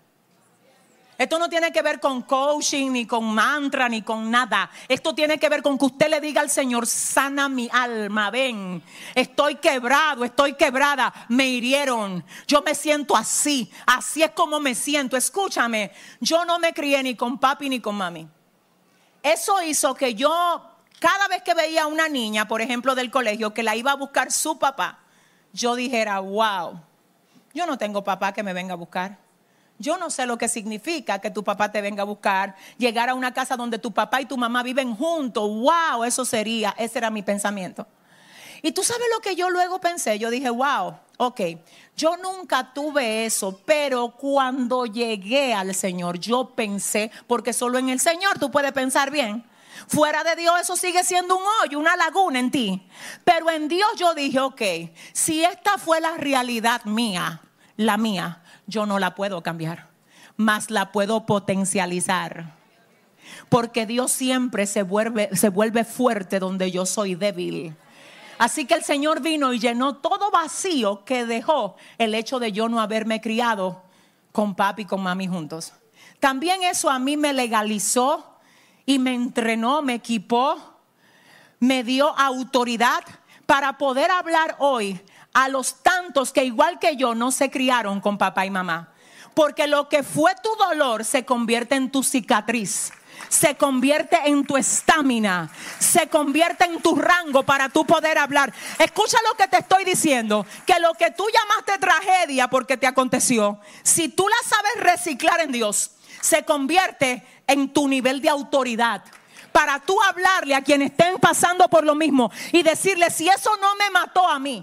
Esto no tiene que ver con coaching, ni con mantra, ni con nada. Esto tiene que ver con que usted le diga al Señor: sana mi alma, ven. Estoy quebrado, estoy quebrada. Me hirieron. Yo me siento así. Así es como me siento. Escúchame, yo no me crié ni con papi ni con mami. Eso hizo que yo, cada vez que veía a una niña, por ejemplo, del colegio, que la iba a buscar su papá, yo dijera: wow, yo no tengo papá que me venga a buscar. Yo no sé lo que significa que tu papá te venga a buscar, llegar a una casa donde tu papá y tu mamá viven juntos. Wow, eso sería, ese era mi pensamiento. Y tú sabes lo que yo luego pensé. Yo dije: wow, ok, yo nunca tuve eso, pero cuando llegué al Señor, yo pensé, porque solo en el Señor tú puedes pensar bien. Fuera de Dios eso sigue siendo un hoyo, una laguna en ti. Pero en Dios yo dije: ok, si esta fue la realidad mía, la mía, yo no la puedo cambiar, mas la puedo potencializar. Porque Dios siempre se vuelve, se vuelve fuerte donde yo soy débil. Así que el Señor vino y llenó todo vacío que dejó el hecho de yo no haberme criado con papi y con mami juntos. También eso a mí me legalizó y me entrenó, me equipó, me dio autoridad para poder hablar hoy a los tantos que igual que yo no se criaron con papá y mamá. Porque lo que fue tu dolor se convierte en tu cicatriz, se convierte en tu estamina, se convierte en tu rango para tú poder hablar. Escucha lo que te estoy diciendo, que lo que tú llamaste tragedia porque te aconteció, si tú la sabes reciclar en Dios, se convierte en tu nivel de autoridad. Para tú hablarle a quienes estén pasando por lo mismo y decirle: si eso no me mató a mí,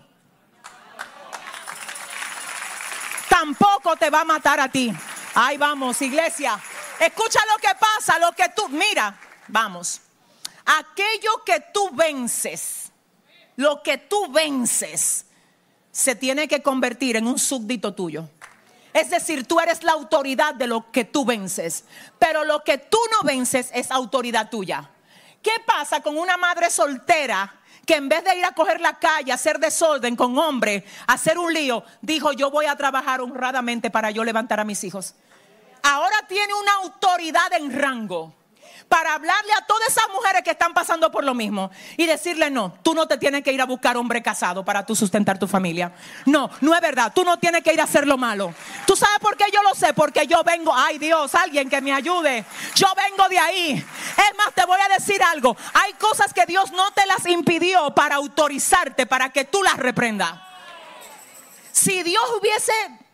tampoco te va a matar a ti. Ahí vamos, iglesia. Escucha lo que pasa, lo que tú, mira, vamos. Aquello que tú vences, lo que tú vences, se tiene que convertir en un súbdito tuyo. Es decir, tú eres la autoridad de lo que tú vences, pero lo que tú no vences es autoridad tuya. ¿Qué pasa con una madre soltera que en vez de ir a coger la calle, a hacer desorden con hombres, a hacer un lío, dijo: yo voy a trabajar honradamente para yo levantar a mis hijos? Ahora tiene una autoridad en rango para hablarle a todas esas mujeres que están pasando por lo mismo y decirle: no, tú no te tienes que ir a buscar hombre casado para tú sustentar tu familia. No, no es verdad, tú no tienes que ir a hacer lo malo. ¿Tú sabes por qué yo lo sé? Porque yo vengo, ay Dios, alguien que me ayude. Yo vengo de ahí. Es más, te voy a decir algo. Hay cosas que Dios no te las impidió para autorizarte, para que tú las reprendas. Si Dios hubiese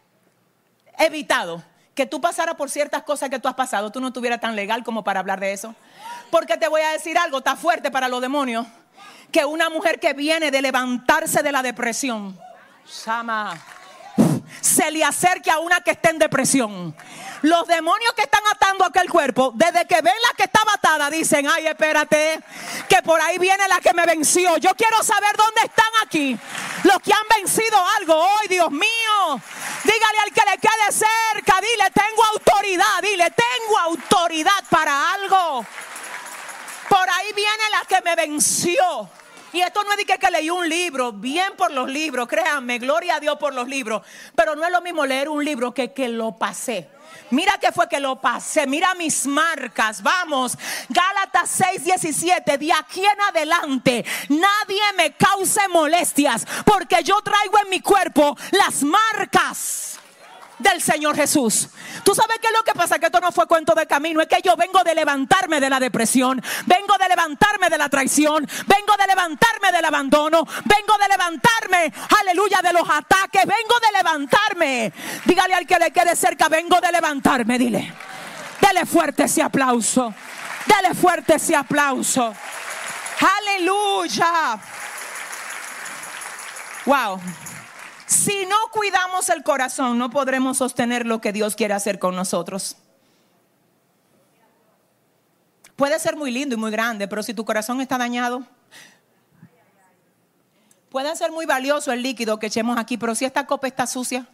evitado que tú pasaras por ciertas cosas que tú has pasado, tú no estuvieras tan legal como para hablar de eso. Porque te voy a decir algo, está fuerte para los demonios, que una mujer que viene de levantarse de la depresión, Sama, se le acerque a una que esté en depresión. Los demonios que están atando a aquel cuerpo, desde que ven la que estaba atada, dicen: ay, espérate, que por ahí viene la que me venció. Yo quiero saber dónde están aquí los que han vencido algo hoy, Dios mío. Dígale al que le quede cerca, dile: tengo autoridad, dile: tengo autoridad para algo. Por ahí viene la que me venció. Y esto no es de que, que leí un libro, bien por los libros, créanme, gloria a Dios por los libros. Pero no es lo mismo leer un libro que que lo pasé. Mira que fue que lo pasé, mira mis marcas, vamos. Gálatas seis diecisiete, de aquí en adelante nadie me cause molestias, porque yo traigo en mi cuerpo las marcas del Señor Jesús. ¿Tú sabes qué es lo que pasa? Que esto no fue cuento de camino. Es que yo vengo de levantarme de la depresión, vengo de levantarme de la traición, vengo de levantarme del abandono, vengo de levantarme, aleluya, de los ataques, vengo de levantarme. Dígale al que le quede cerca: vengo de levantarme, dile. Dele fuerte ese aplauso. Dele fuerte ese aplauso. Aleluya. Wow. Si no cuidamos el corazón, no podremos sostener lo que Dios quiere hacer con nosotros. Puede ser muy lindo y muy grande, pero si tu corazón está dañado, puede ser muy valioso el líquido que echemos aquí, pero si esta copa está sucia,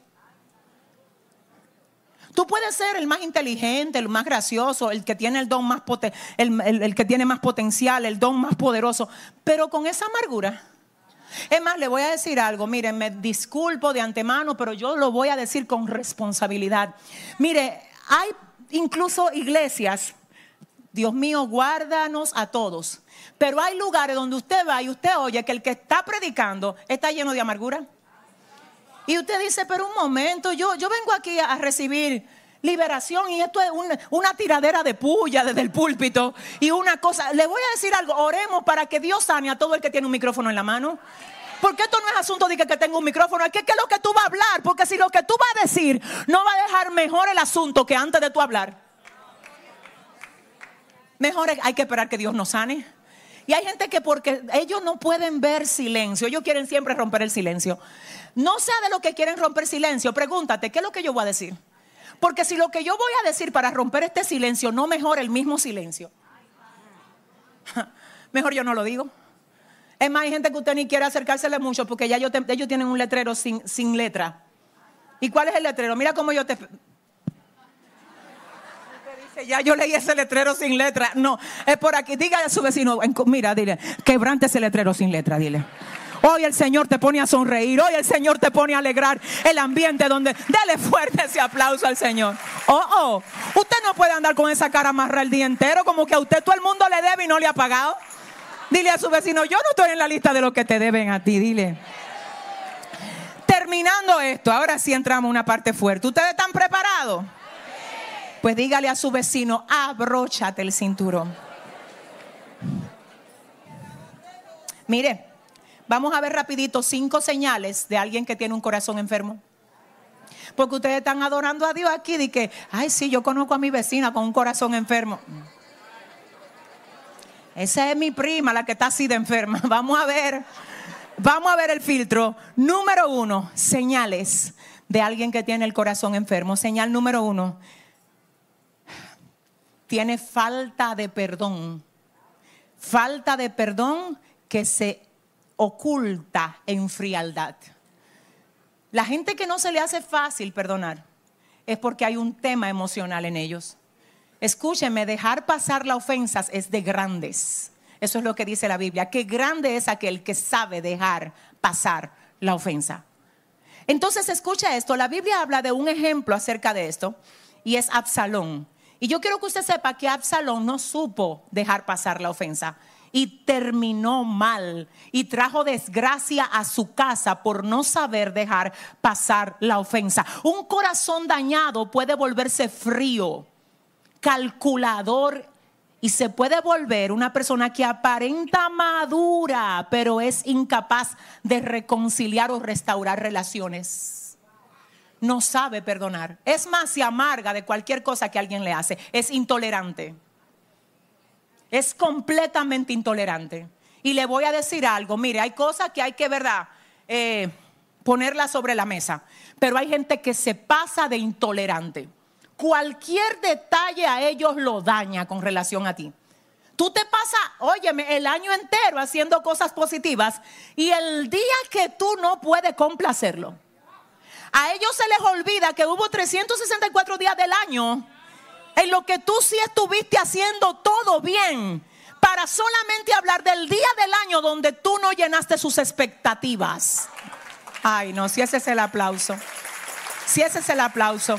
tú puedes ser el más inteligente, el más gracioso, el que tiene el don más poten- el, el, el que tiene más potencial, el don más poderoso, pero con esa amargura. Es más, le voy a decir algo. Miren, me disculpo de antemano, pero yo lo voy a decir con responsabilidad. Mire, hay incluso iglesias, Dios mío, guárdanos a todos, pero hay lugares donde usted va y usted oye que el que está predicando está lleno de amargura. Y usted dice, pero un momento, yo, yo vengo aquí a recibir liberación y esto es una, una tiradera de puya desde el púlpito y una cosa. Le voy a decir algo, oremos para que Dios sane a todo el que tiene un micrófono en la mano. Porque esto no es asunto de que, que tenga un micrófono, es que qué es lo que tú vas a hablar. Porque si lo que tú vas a decir no va a dejar mejor el asunto que antes de tú hablar. Mejor hay que esperar que Dios nos sane. Y hay gente que porque ellos no pueden ver silencio, ellos quieren siempre romper el silencio. No sea de lo que quieren romper silencio, pregúntate, ¿qué es lo que yo voy a decir? Porque si lo que yo voy a decir para romper este silencio no mejora el mismo silencio, mejor yo no lo digo. Es más, hay gente que usted ni quiere acercársele mucho porque ya ellos, te, ellos tienen un letrero sin, sin letra. ¿Y cuál es el letrero? Mira cómo yo te... Ya yo leí ese letrero sin letra. No, es por aquí. Dígale a su vecino, mira, dile, quebrante ese letrero sin letra, dile. Hoy el Señor te pone a sonreír. Hoy el Señor te pone a alegrar el ambiente donde... Dele fuerte ese aplauso al Señor. Oh, oh. Usted no puede andar con esa cara amarrada el día entero, como que a usted todo el mundo le debe y no le ha pagado. Dile a su vecino, yo no estoy en la lista de los que te deben a ti, dile. Terminando esto, ahora sí entramos a una parte fuerte. ¿Ustedes están preparados? Pues dígale a su vecino, abróchate el cinturón. Mire, vamos a ver rapidito cinco señales de alguien que tiene un corazón enfermo. Porque ustedes están adorando a Dios aquí de que, ay sí, yo conozco a mi vecina con un corazón enfermo. Esa es mi prima, la que está así de enferma. Vamos a ver, vamos a ver el filtro. Número uno, señales de alguien que tiene el corazón enfermo. Señal número uno. Tiene falta de perdón. Falta de perdón que se oculta en frialdad. La gente que no se le hace fácil perdonar es porque hay un tema emocional en ellos. Escúchenme, dejar pasar las ofensas es de grandes. Eso es lo que dice la Biblia. Qué grande es aquel que sabe dejar pasar la ofensa. Entonces escucha esto. La Biblia habla de un ejemplo acerca de esto y es Absalón. Y yo quiero que usted sepa que Absalón no supo dejar pasar la ofensa y terminó mal y trajo desgracia a su casa por no saber dejar pasar la ofensa. Un corazón dañado puede volverse frío, calculador y se puede volver una persona que aparenta madura, pero es incapaz de reconciliar o restaurar relaciones. No sabe perdonar. Es más, se amarga de cualquier cosa que alguien le hace. Es intolerante. Es completamente intolerante. Y le voy a decir algo. Mire, hay cosas que hay que, ¿verdad? Eh, ponerlas sobre la mesa. Pero hay gente que se pasa de intolerante. Cualquier detalle a ellos lo daña con relación a ti. Tú te pasas, óyeme, el año entero haciendo cosas positivas y el día que tú no puedes complacerlo, a ellos se les olvida que hubo trescientos sesenta y cuatro días del año en lo que tú sí estuviste haciendo todo bien, para solamente hablar del día del año donde tú no llenaste sus expectativas. Ay, no, si ese es el aplauso. Si ese es el aplauso.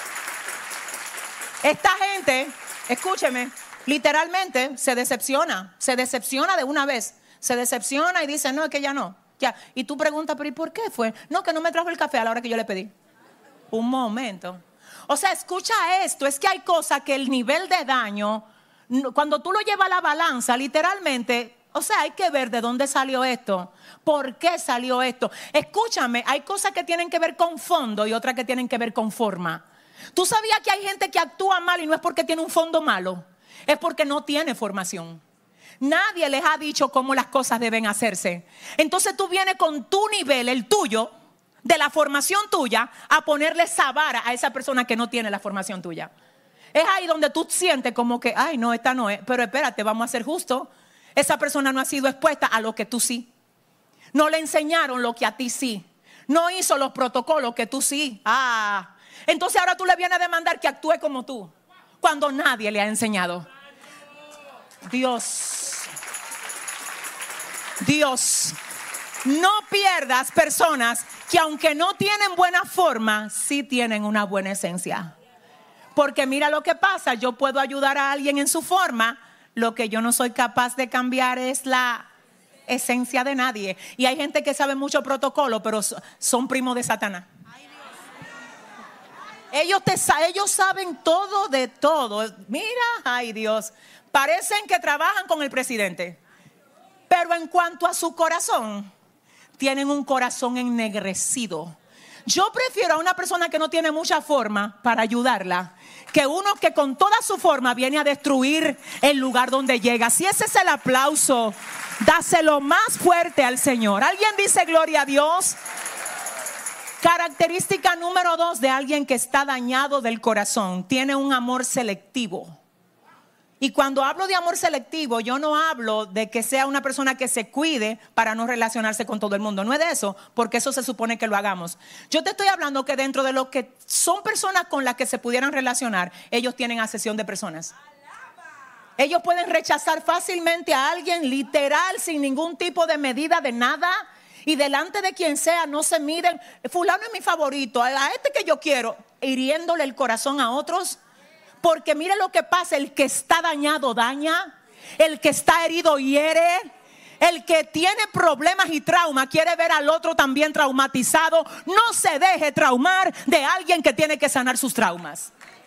Esta gente, escúcheme, literalmente se decepciona, se decepciona de una vez. Se decepciona y dice, no, es que ya no. Ya. Y tú preguntas, pero ¿y por qué fue? No, que no me trajo el café a la hora que yo le pedí. Un momento. O sea, escucha esto, es que hay cosas que el nivel de daño, cuando tú lo llevas a la balanza, literalmente, o sea, hay que ver de dónde salió esto, por qué salió esto. Escúchame, hay cosas que tienen que ver con fondo y otras que tienen que ver con forma. ¿Tú sabías que hay gente que actúa mal y no es porque tiene un fondo malo? Es porque no tiene formación. Nadie les ha dicho cómo las cosas deben hacerse. Entonces tú vienes con tu nivel, el tuyo, de la formación tuya, a ponerle esa vara a esa persona que no tiene la formación tuya. Es ahí donde tú sientes como que, ay, no, esta no es. Pero espérate, vamos a ser justos. Esa persona no ha sido expuesta a lo que tú sí. No le enseñaron lo que a ti sí. No hizo los protocolos que tú sí. Ah, entonces ahora tú le vienes a demandar que actúe como tú, cuando nadie le ha enseñado. Dios, Dios, no pierdas personas que aunque no tienen buena forma, sí tienen una buena esencia. Porque mira lo que pasa, yo puedo ayudar a alguien en su forma, lo que yo no soy capaz de cambiar es la esencia de nadie. Y hay gente que sabe mucho protocolo, pero son primos de Satanás. Ellos, te, ellos saben todo de todo. Mira, ay Dios, parecen que trabajan con el presidente, pero en cuanto a su corazón, tienen un corazón ennegrecido. Yo prefiero a una persona que no tiene mucha forma para ayudarla, que uno que con toda su forma viene a destruir el lugar donde llega. Si ese es el aplauso, dáselo más fuerte al Señor. ¿Alguien dice gloria a Dios? Característica número dos de alguien que está dañado del corazón: tiene un amor selectivo. Y cuando hablo de amor selectivo, yo no hablo de que sea una persona que se cuide para no relacionarse con todo el mundo. No es de eso, porque eso se supone que lo hagamos. Yo te estoy hablando que dentro de lo que son personas con las que se pudieran relacionar, ellos tienen asesión de personas. Ellos pueden rechazar fácilmente a alguien, literal, sin ningún tipo de medida de nada. Y delante de quien sea, no se miren. Fulano es mi favorito, a este que yo quiero, hiriéndole el corazón a otros. Porque mire lo que pasa: el que está dañado daña, el que está herido hiere, el que tiene problemas y traumas quiere ver al otro también traumatizado. No se deje traumar de alguien que tiene que sanar sus traumas.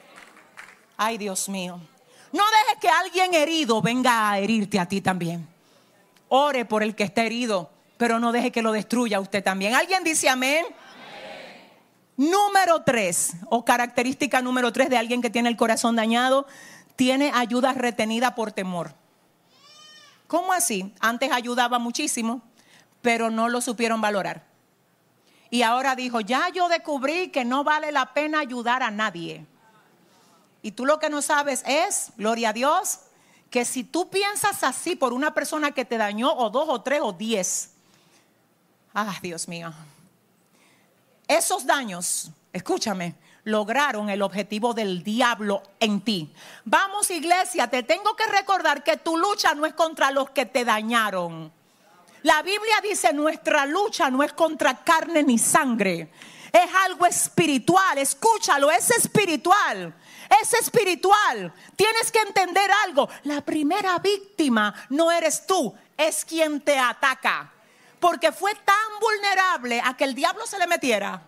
Ay, Dios mío. No deje que alguien herido venga a herirte a ti también. Ore por el que está herido, pero no deje que lo destruya a usted también. ¿Alguien dice amén? Número tres, o característica número tres de alguien que tiene el corazón dañado: tiene ayuda retenida por temor. ¿Cómo así? Antes ayudaba muchísimo, pero no lo supieron valorar. Y ahora dijo: ya yo descubrí que no vale la pena ayudar a nadie. Y tú lo que no sabes es, gloria a Dios, que si tú piensas así por una persona que te dañó, o dos, o tres, o diez, ah, Dios mío, esos daños, escúchame, lograron el objetivo del diablo en ti. Vamos, iglesia, te tengo que recordar que tu lucha no es contra los que te dañaron. La Biblia dice: nuestra lucha no es contra carne ni sangre, es algo espiritual. Escúchalo, es espiritual. Es espiritual. Tienes que entender algo: la primera víctima no eres tú, es quien te ataca. Porque fue tan vulnerable a que el diablo se le metiera,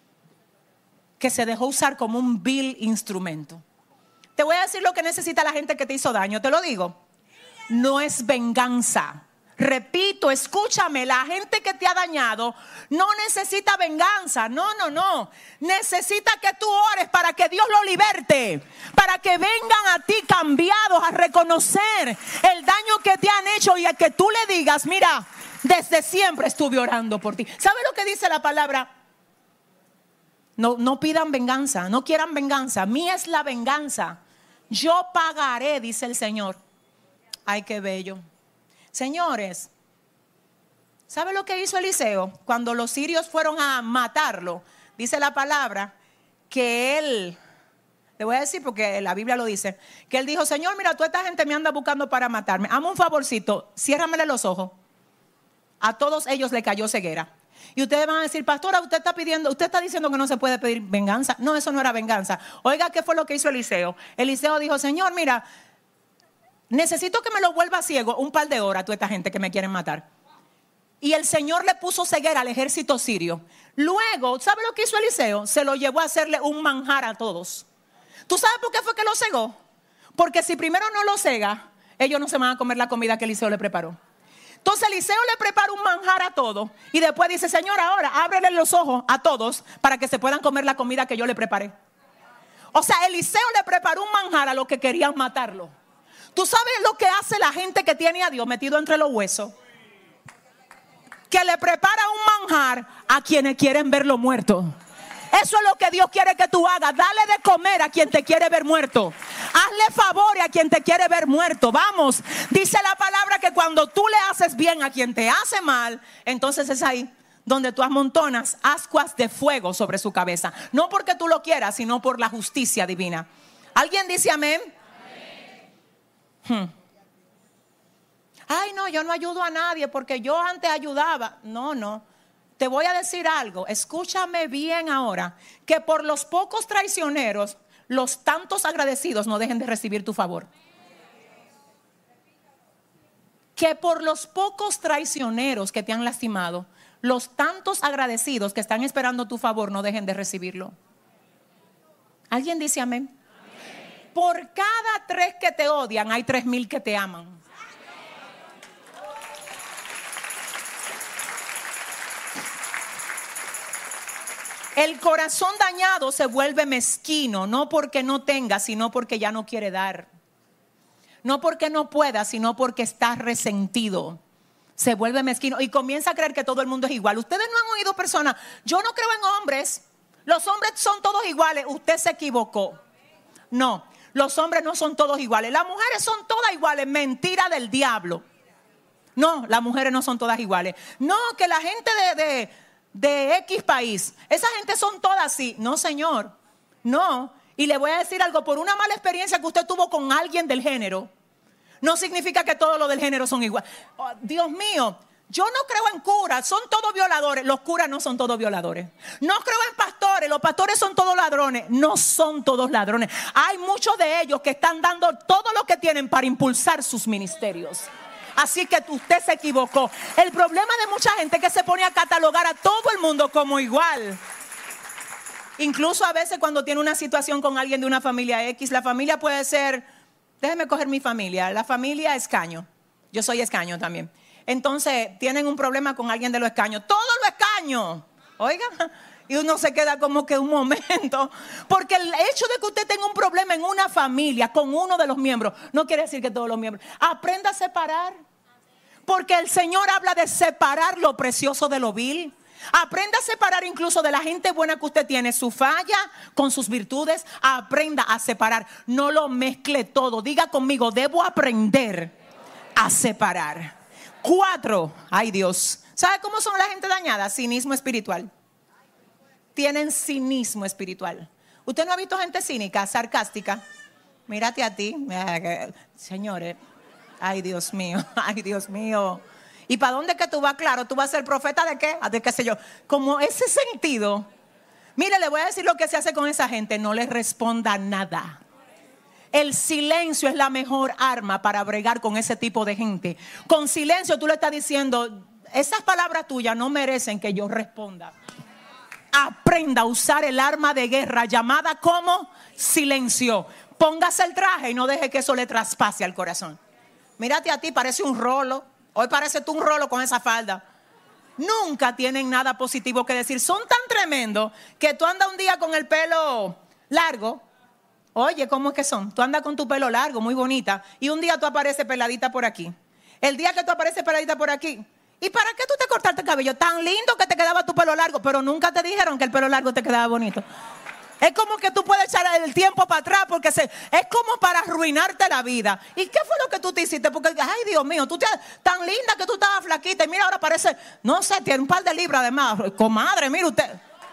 que se dejó usar como un vil instrumento. Te voy a decir lo que necesita la gente que te hizo daño. Te lo digo: no es venganza. Repito, escúchame, la gente que te ha dañado no necesita venganza. No, no, no. Necesita que tú ores para que Dios lo liberte, para que vengan a ti cambiados a reconocer el daño que te han hecho y a que tú le digas: mira, desde siempre estuve orando por ti. ¿Sabe lo que dice la palabra? No, no pidan venganza, no quieran venganza. Mía es la venganza. Yo pagaré, dice el Señor. Ay, qué bello. Señores, ¿sabe lo que hizo Eliseo cuando los sirios fueron a matarlo? Dice la palabra que él, le voy a decir porque la Biblia lo dice, que él dijo: Señor, mira, toda esta gente me anda buscando para matarme. Hazme un favorcito, ciérramele los ojos. A todos ellos le cayó ceguera. Y ustedes van a decir: pastora, usted está pidiendo, usted está diciendo que no se puede pedir venganza. No, eso no era venganza. Oiga, ¿qué fue lo que hizo Eliseo? Eliseo dijo: Señor, mira, necesito que me lo vuelva ciego un par de horas a toda esta gente que me quieren matar. Y el Señor le puso ceguera al ejército sirio. Luego, ¿sabe lo que hizo Eliseo? Se lo llevó a hacerle un manjar a todos. ¿Tú sabes por qué fue que lo cegó? Porque si primero no lo cega, ellos no se van a comer la comida que Eliseo le preparó. Entonces Eliseo le prepara un manjar a todos y después dice: Señor, ahora ábrele los ojos a todos para que se puedan comer la comida que yo le preparé. O sea, Eliseo le preparó un manjar a los que querían matarlo. ¿Tú sabes lo que hace la gente que tiene a Dios metido entre los huesos? Que le prepara un manjar a quienes quieren verlo muerto. Eso es lo que Dios quiere que tú hagas. Dale de comer a quien te quiere ver muerto. Hazle favores a quien te quiere ver muerto. Vamos, dice la palabra que cuando tú le haces bien a quien te hace mal, entonces es ahí donde tú amontonas ascuas de fuego sobre su cabeza. No porque tú lo quieras, sino por la justicia divina. ¿Alguien dice amén? Hmm. Ay, no, yo no ayudo a nadie porque yo antes ayudaba. No, no. Te voy a decir algo. Escúchame bien ahora. Que por los pocos traicioneros, los tantos agradecidos no dejen de recibir tu favor. Que por los pocos traicioneros que te han lastimado, los tantos agradecidos que están esperando tu favor no dejen de recibirlo. ¿Alguien dice amén? Amén. Por cada tres que te odian, hay tres mil que te aman. El corazón dañado se vuelve mezquino, no porque no tenga, sino porque ya no quiere dar. No porque no pueda, sino porque está resentido. Se vuelve mezquino y comienza a creer que todo el mundo es igual. Ustedes no han oído personas, yo no creo en hombres. Los hombres son todos iguales. Usted se equivocó. No, los hombres no son todos iguales. Las mujeres son todas iguales. Mentira del diablo. No, las mujeres no son todas iguales. No, que la gente de... de de X país, esa gente son todas así. No, señor, no. Y le voy a decir algo, por una mala experiencia que usted tuvo con alguien del género, no significa que todos los del género son iguales. Oh, Dios mío, yo no creo en curas, son todos violadores. Los curas no son todos violadores. No creo en pastores, los pastores son todos ladrones. No son todos ladrones. Hay muchos de ellos que están dando todo lo que tienen para impulsar sus ministerios. Así que usted se equivocó. El problema de mucha gente es que se pone a catalogar a todo el mundo como igual. Incluso a veces cuando tiene una situación con alguien de una familia X, la familia puede ser, déjeme coger mi familia, la familia Escaño. Yo soy Escaño también. Entonces tienen un problema con alguien de los Escaños. Todo lo Escaño. Oiga, y uno se queda como que un momento. Porque el hecho de que usted tenga un problema en una familia con uno de los miembros, no quiere decir que todos los miembros. Aprenda a separar. Porque el Señor habla de separar lo precioso de lo vil. Aprenda a separar incluso de la gente buena que usted tiene, su falla con sus virtudes. Aprenda a separar. No lo mezcle todo. Diga conmigo, debo aprender a separar. Cuatro, ay Dios. ¿Sabe cómo son la gente dañada? Cinismo espiritual. Tienen cinismo espiritual. ¿Usted no ha visto gente cínica, sarcástica? Mírate a ti. Señores, ay Dios mío, ay Dios mío. ¿Y para dónde que tú vas? Claro, tú vas a ser profeta de qué, de qué sé yo. Como ese sentido. Mire, le voy a decir lo que se hace con esa gente. No les responda nada. El silencio es la mejor arma para bregar con ese tipo de gente. Con silencio tú le estás diciendo, esas palabras tuyas no merecen que yo responda. Aprenda a usar el arma de guerra llamada como silencio. Póngase el traje y no deje que eso le traspase al corazón. Mírate a ti, parece un rolo. Hoy parece tú un rolo con esa falda. Nunca tienen nada positivo que decir. Son tan tremendos que tú andas un día con el pelo largo. Oye, ¿cómo es que son? Tú andas con tu pelo largo, muy bonita. Y un día tú apareces peladita por aquí. El día que tú apareces peladita por aquí. ¿Y para qué tú te cortaste el cabello? Tan lindo que te quedaba tu pelo largo, pero nunca te dijeron que el pelo largo te quedaba bonito. Es como que tú puedes echar el tiempo para atrás porque se, es como para arruinarte la vida. ¿Y qué fue lo que tú te hiciste? Porque, ay Dios mío, tú te, tan linda que tú estabas flaquita y mira ahora parece, no sé, tiene un par de libras además. Comadre, mire usted.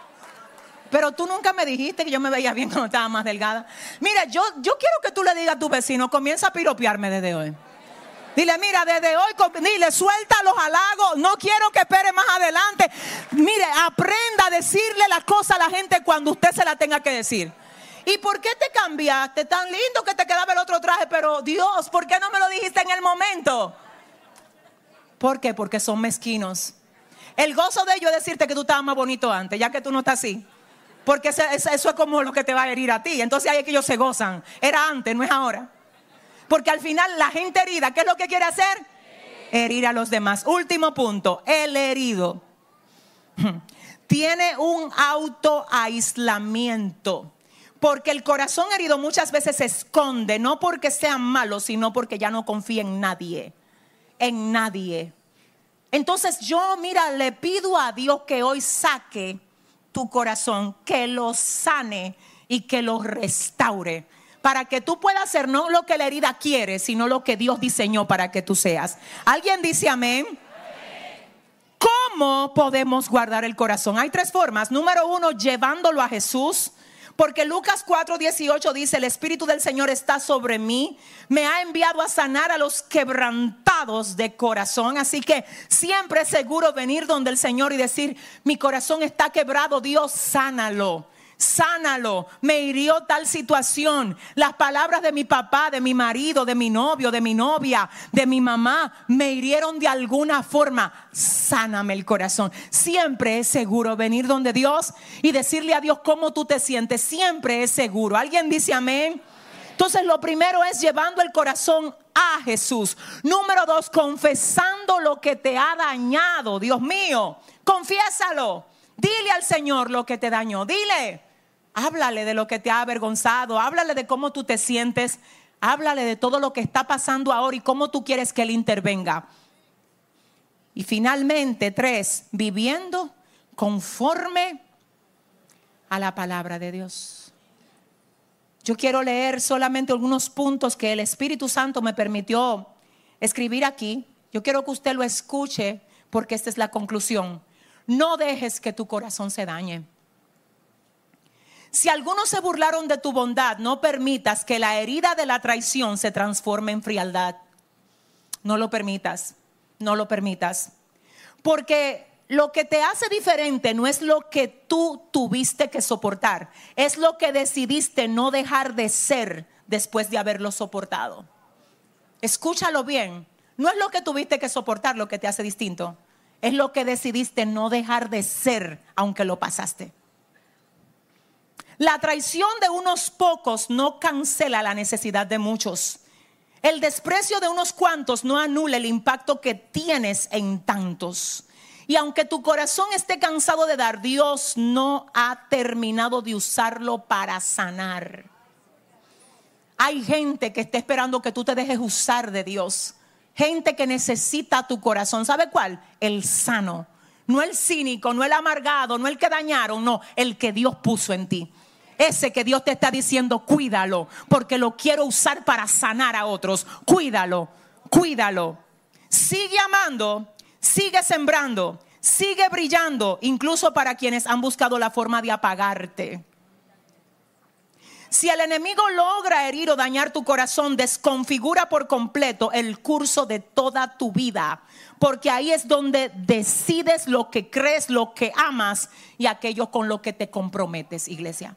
Pero tú nunca me dijiste que yo me veía bien cuando estaba más delgada. Mira, yo, yo quiero que tú le digas a tu vecino, comienza a piropearme desde hoy. Dile, mira, desde hoy, dile, suelta los halagos. No quiero que espere más adelante. Mire, aprenda a decirle las cosas a la gente cuando usted se la tenga que decir. ¿Y por qué te cambiaste? Tan lindo que te quedaba el otro traje, pero Dios, ¿por qué no me lo dijiste en el momento? ¿Por qué? Porque son mezquinos. El gozo de ellos es decirte que tú estabas más bonito antes, ya que tú no estás así. Porque eso es como lo que te va a herir a ti. Entonces ahí es que ellos se gozan. Era antes, no es ahora. Porque al final la gente herida, ¿qué es lo que quiere hacer? Herir a los demás. Último punto, el herido tiene un autoaislamiento. Porque el corazón herido muchas veces se esconde, no porque sean malos, sino porque ya no confía en nadie, en nadie. Entonces yo, mira, le pido a Dios que hoy saque tu corazón, que lo sane y que lo restaure, para que tú puedas ser no lo que la herida quiere, sino lo que Dios diseñó para que tú seas. ¿Alguien dice amén? ¿Cómo podemos guardar el corazón? Hay tres formas. Número uno, llevándolo a Jesús. Porque Lucas cuatro dieciocho dice: el Espíritu del Señor está sobre mí, me ha enviado a sanar a los quebrantados de corazón. Así que siempre es seguro venir donde el Señor y decir: mi corazón está quebrado, Dios, sánalo. Sánalo, me hirió tal situación. Las palabras de mi papá, de mi marido, de mi novio, de mi novia, de mi mamá, me hirieron de alguna forma. Sáname el corazón. Siempre es seguro venir donde Dios y decirle a Dios cómo tú te sientes. Siempre es seguro. ¿Alguien dice amén? Entonces lo primero es llevando el corazón a Jesús. Número dos, confesando lo que te ha dañado. Dios mío, confiésalo. Dile al Señor lo que te dañó. Dile, háblale de lo que te ha avergonzado. Háblale de cómo tú te sientes. Háblale de todo lo que está pasando ahora y cómo tú quieres que Él intervenga. Y finalmente, tres, viviendo conforme a la palabra de Dios. Yo quiero leer solamente algunos puntos que el Espíritu Santo me permitió escribir aquí. Yo quiero que usted lo escuche porque esta es la conclusión. No dejes que tu corazón se dañe. Si algunos se burlaron de tu bondad, no permitas que la herida de la traición se transforme en frialdad. No lo permitas, no lo permitas. Porque lo que te hace diferente no es lo que tú tuviste que soportar, es lo que decidiste no dejar de ser después de haberlo soportado. Escúchalo bien, no es lo que tuviste que soportar lo que te hace distinto. Es lo que decidiste no dejar de ser, aunque lo pasaste. La traición de unos pocos no cancela la necesidad de muchos. El desprecio de unos cuantos no anula el impacto que tienes en tantos. Y aunque tu corazón esté cansado de dar, Dios no ha terminado de usarlo para sanar. Hay gente que está esperando que tú te dejes usar de Dios. Gente que necesita tu corazón. ¿Sabe cuál? El sano. No el cínico, no el amargado, no el que dañaron, no, el que Dios puso en ti. Ese que Dios te está diciendo, cuídalo, porque lo quiero usar para sanar a otros. Cuídalo, cuídalo. Sigue amando, sigue sembrando, sigue brillando, incluso para quienes han buscado la forma de apagarte. Si el enemigo logra herir o dañar tu corazón, desconfigura por completo el curso de toda tu vida. Porque ahí es donde decides lo que crees, lo que amas y aquello con lo que te comprometes, iglesia.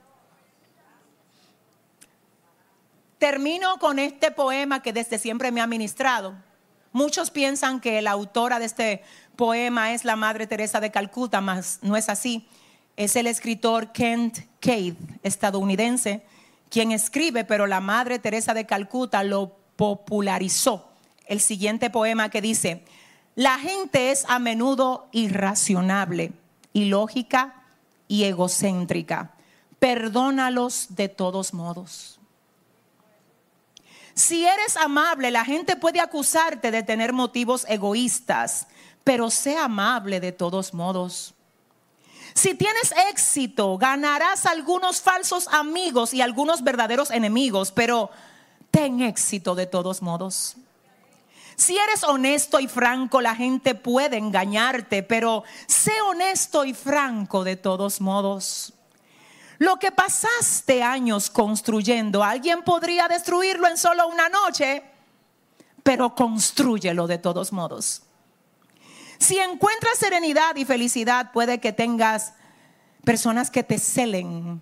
Termino con este poema que desde siempre me ha ministrado. Muchos piensan que la autora de este poema es la Madre Teresa de Calcuta, mas no es así. Es el escritor Kent Keith, estadounidense, quien escribe, pero la Madre Teresa de Calcuta lo popularizó. El siguiente poema que dice: la gente es a menudo irracionable, ilógica y egocéntrica. Perdónalos de todos modos. Si eres amable, la gente puede acusarte de tener motivos egoístas, pero sé amable de todos modos. Si tienes éxito, ganarás algunos falsos amigos y algunos verdaderos enemigos, pero ten éxito de todos modos. Si eres honesto y franco, la gente puede engañarte, pero sé honesto y franco de todos modos. Lo que pasaste años construyendo, alguien podría destruirlo en solo una noche, pero constrúyelo de todos modos. Si encuentras serenidad y felicidad, puede que tengas personas que te celen,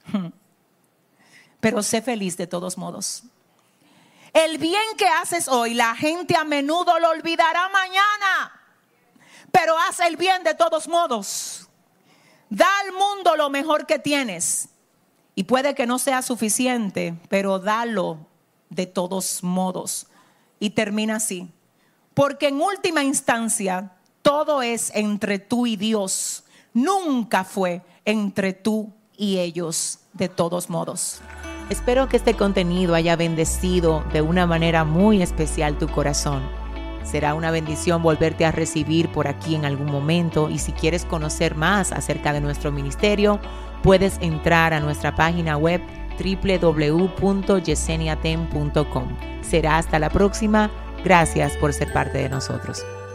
pero sé feliz de todos modos. El bien que haces hoy, la gente a menudo lo olvidará mañana, pero haz el bien de todos modos. Da al mundo lo mejor que tienes y puede que no sea suficiente, pero dalo de todos modos. Y termina así: porque en última instancia todo es entre tú y Dios, nunca fue entre tú y ellos de todos modos. Espero que este contenido haya bendecido de una manera muy especial tu corazón. Será una bendición volverte a recibir por aquí en algún momento, y si quieres conocer más acerca de nuestro ministerio, puedes entrar a nuestra página web doble u doble u doble u punto yesenia ten punto com. Será hasta la próxima. Gracias por ser parte de nosotros.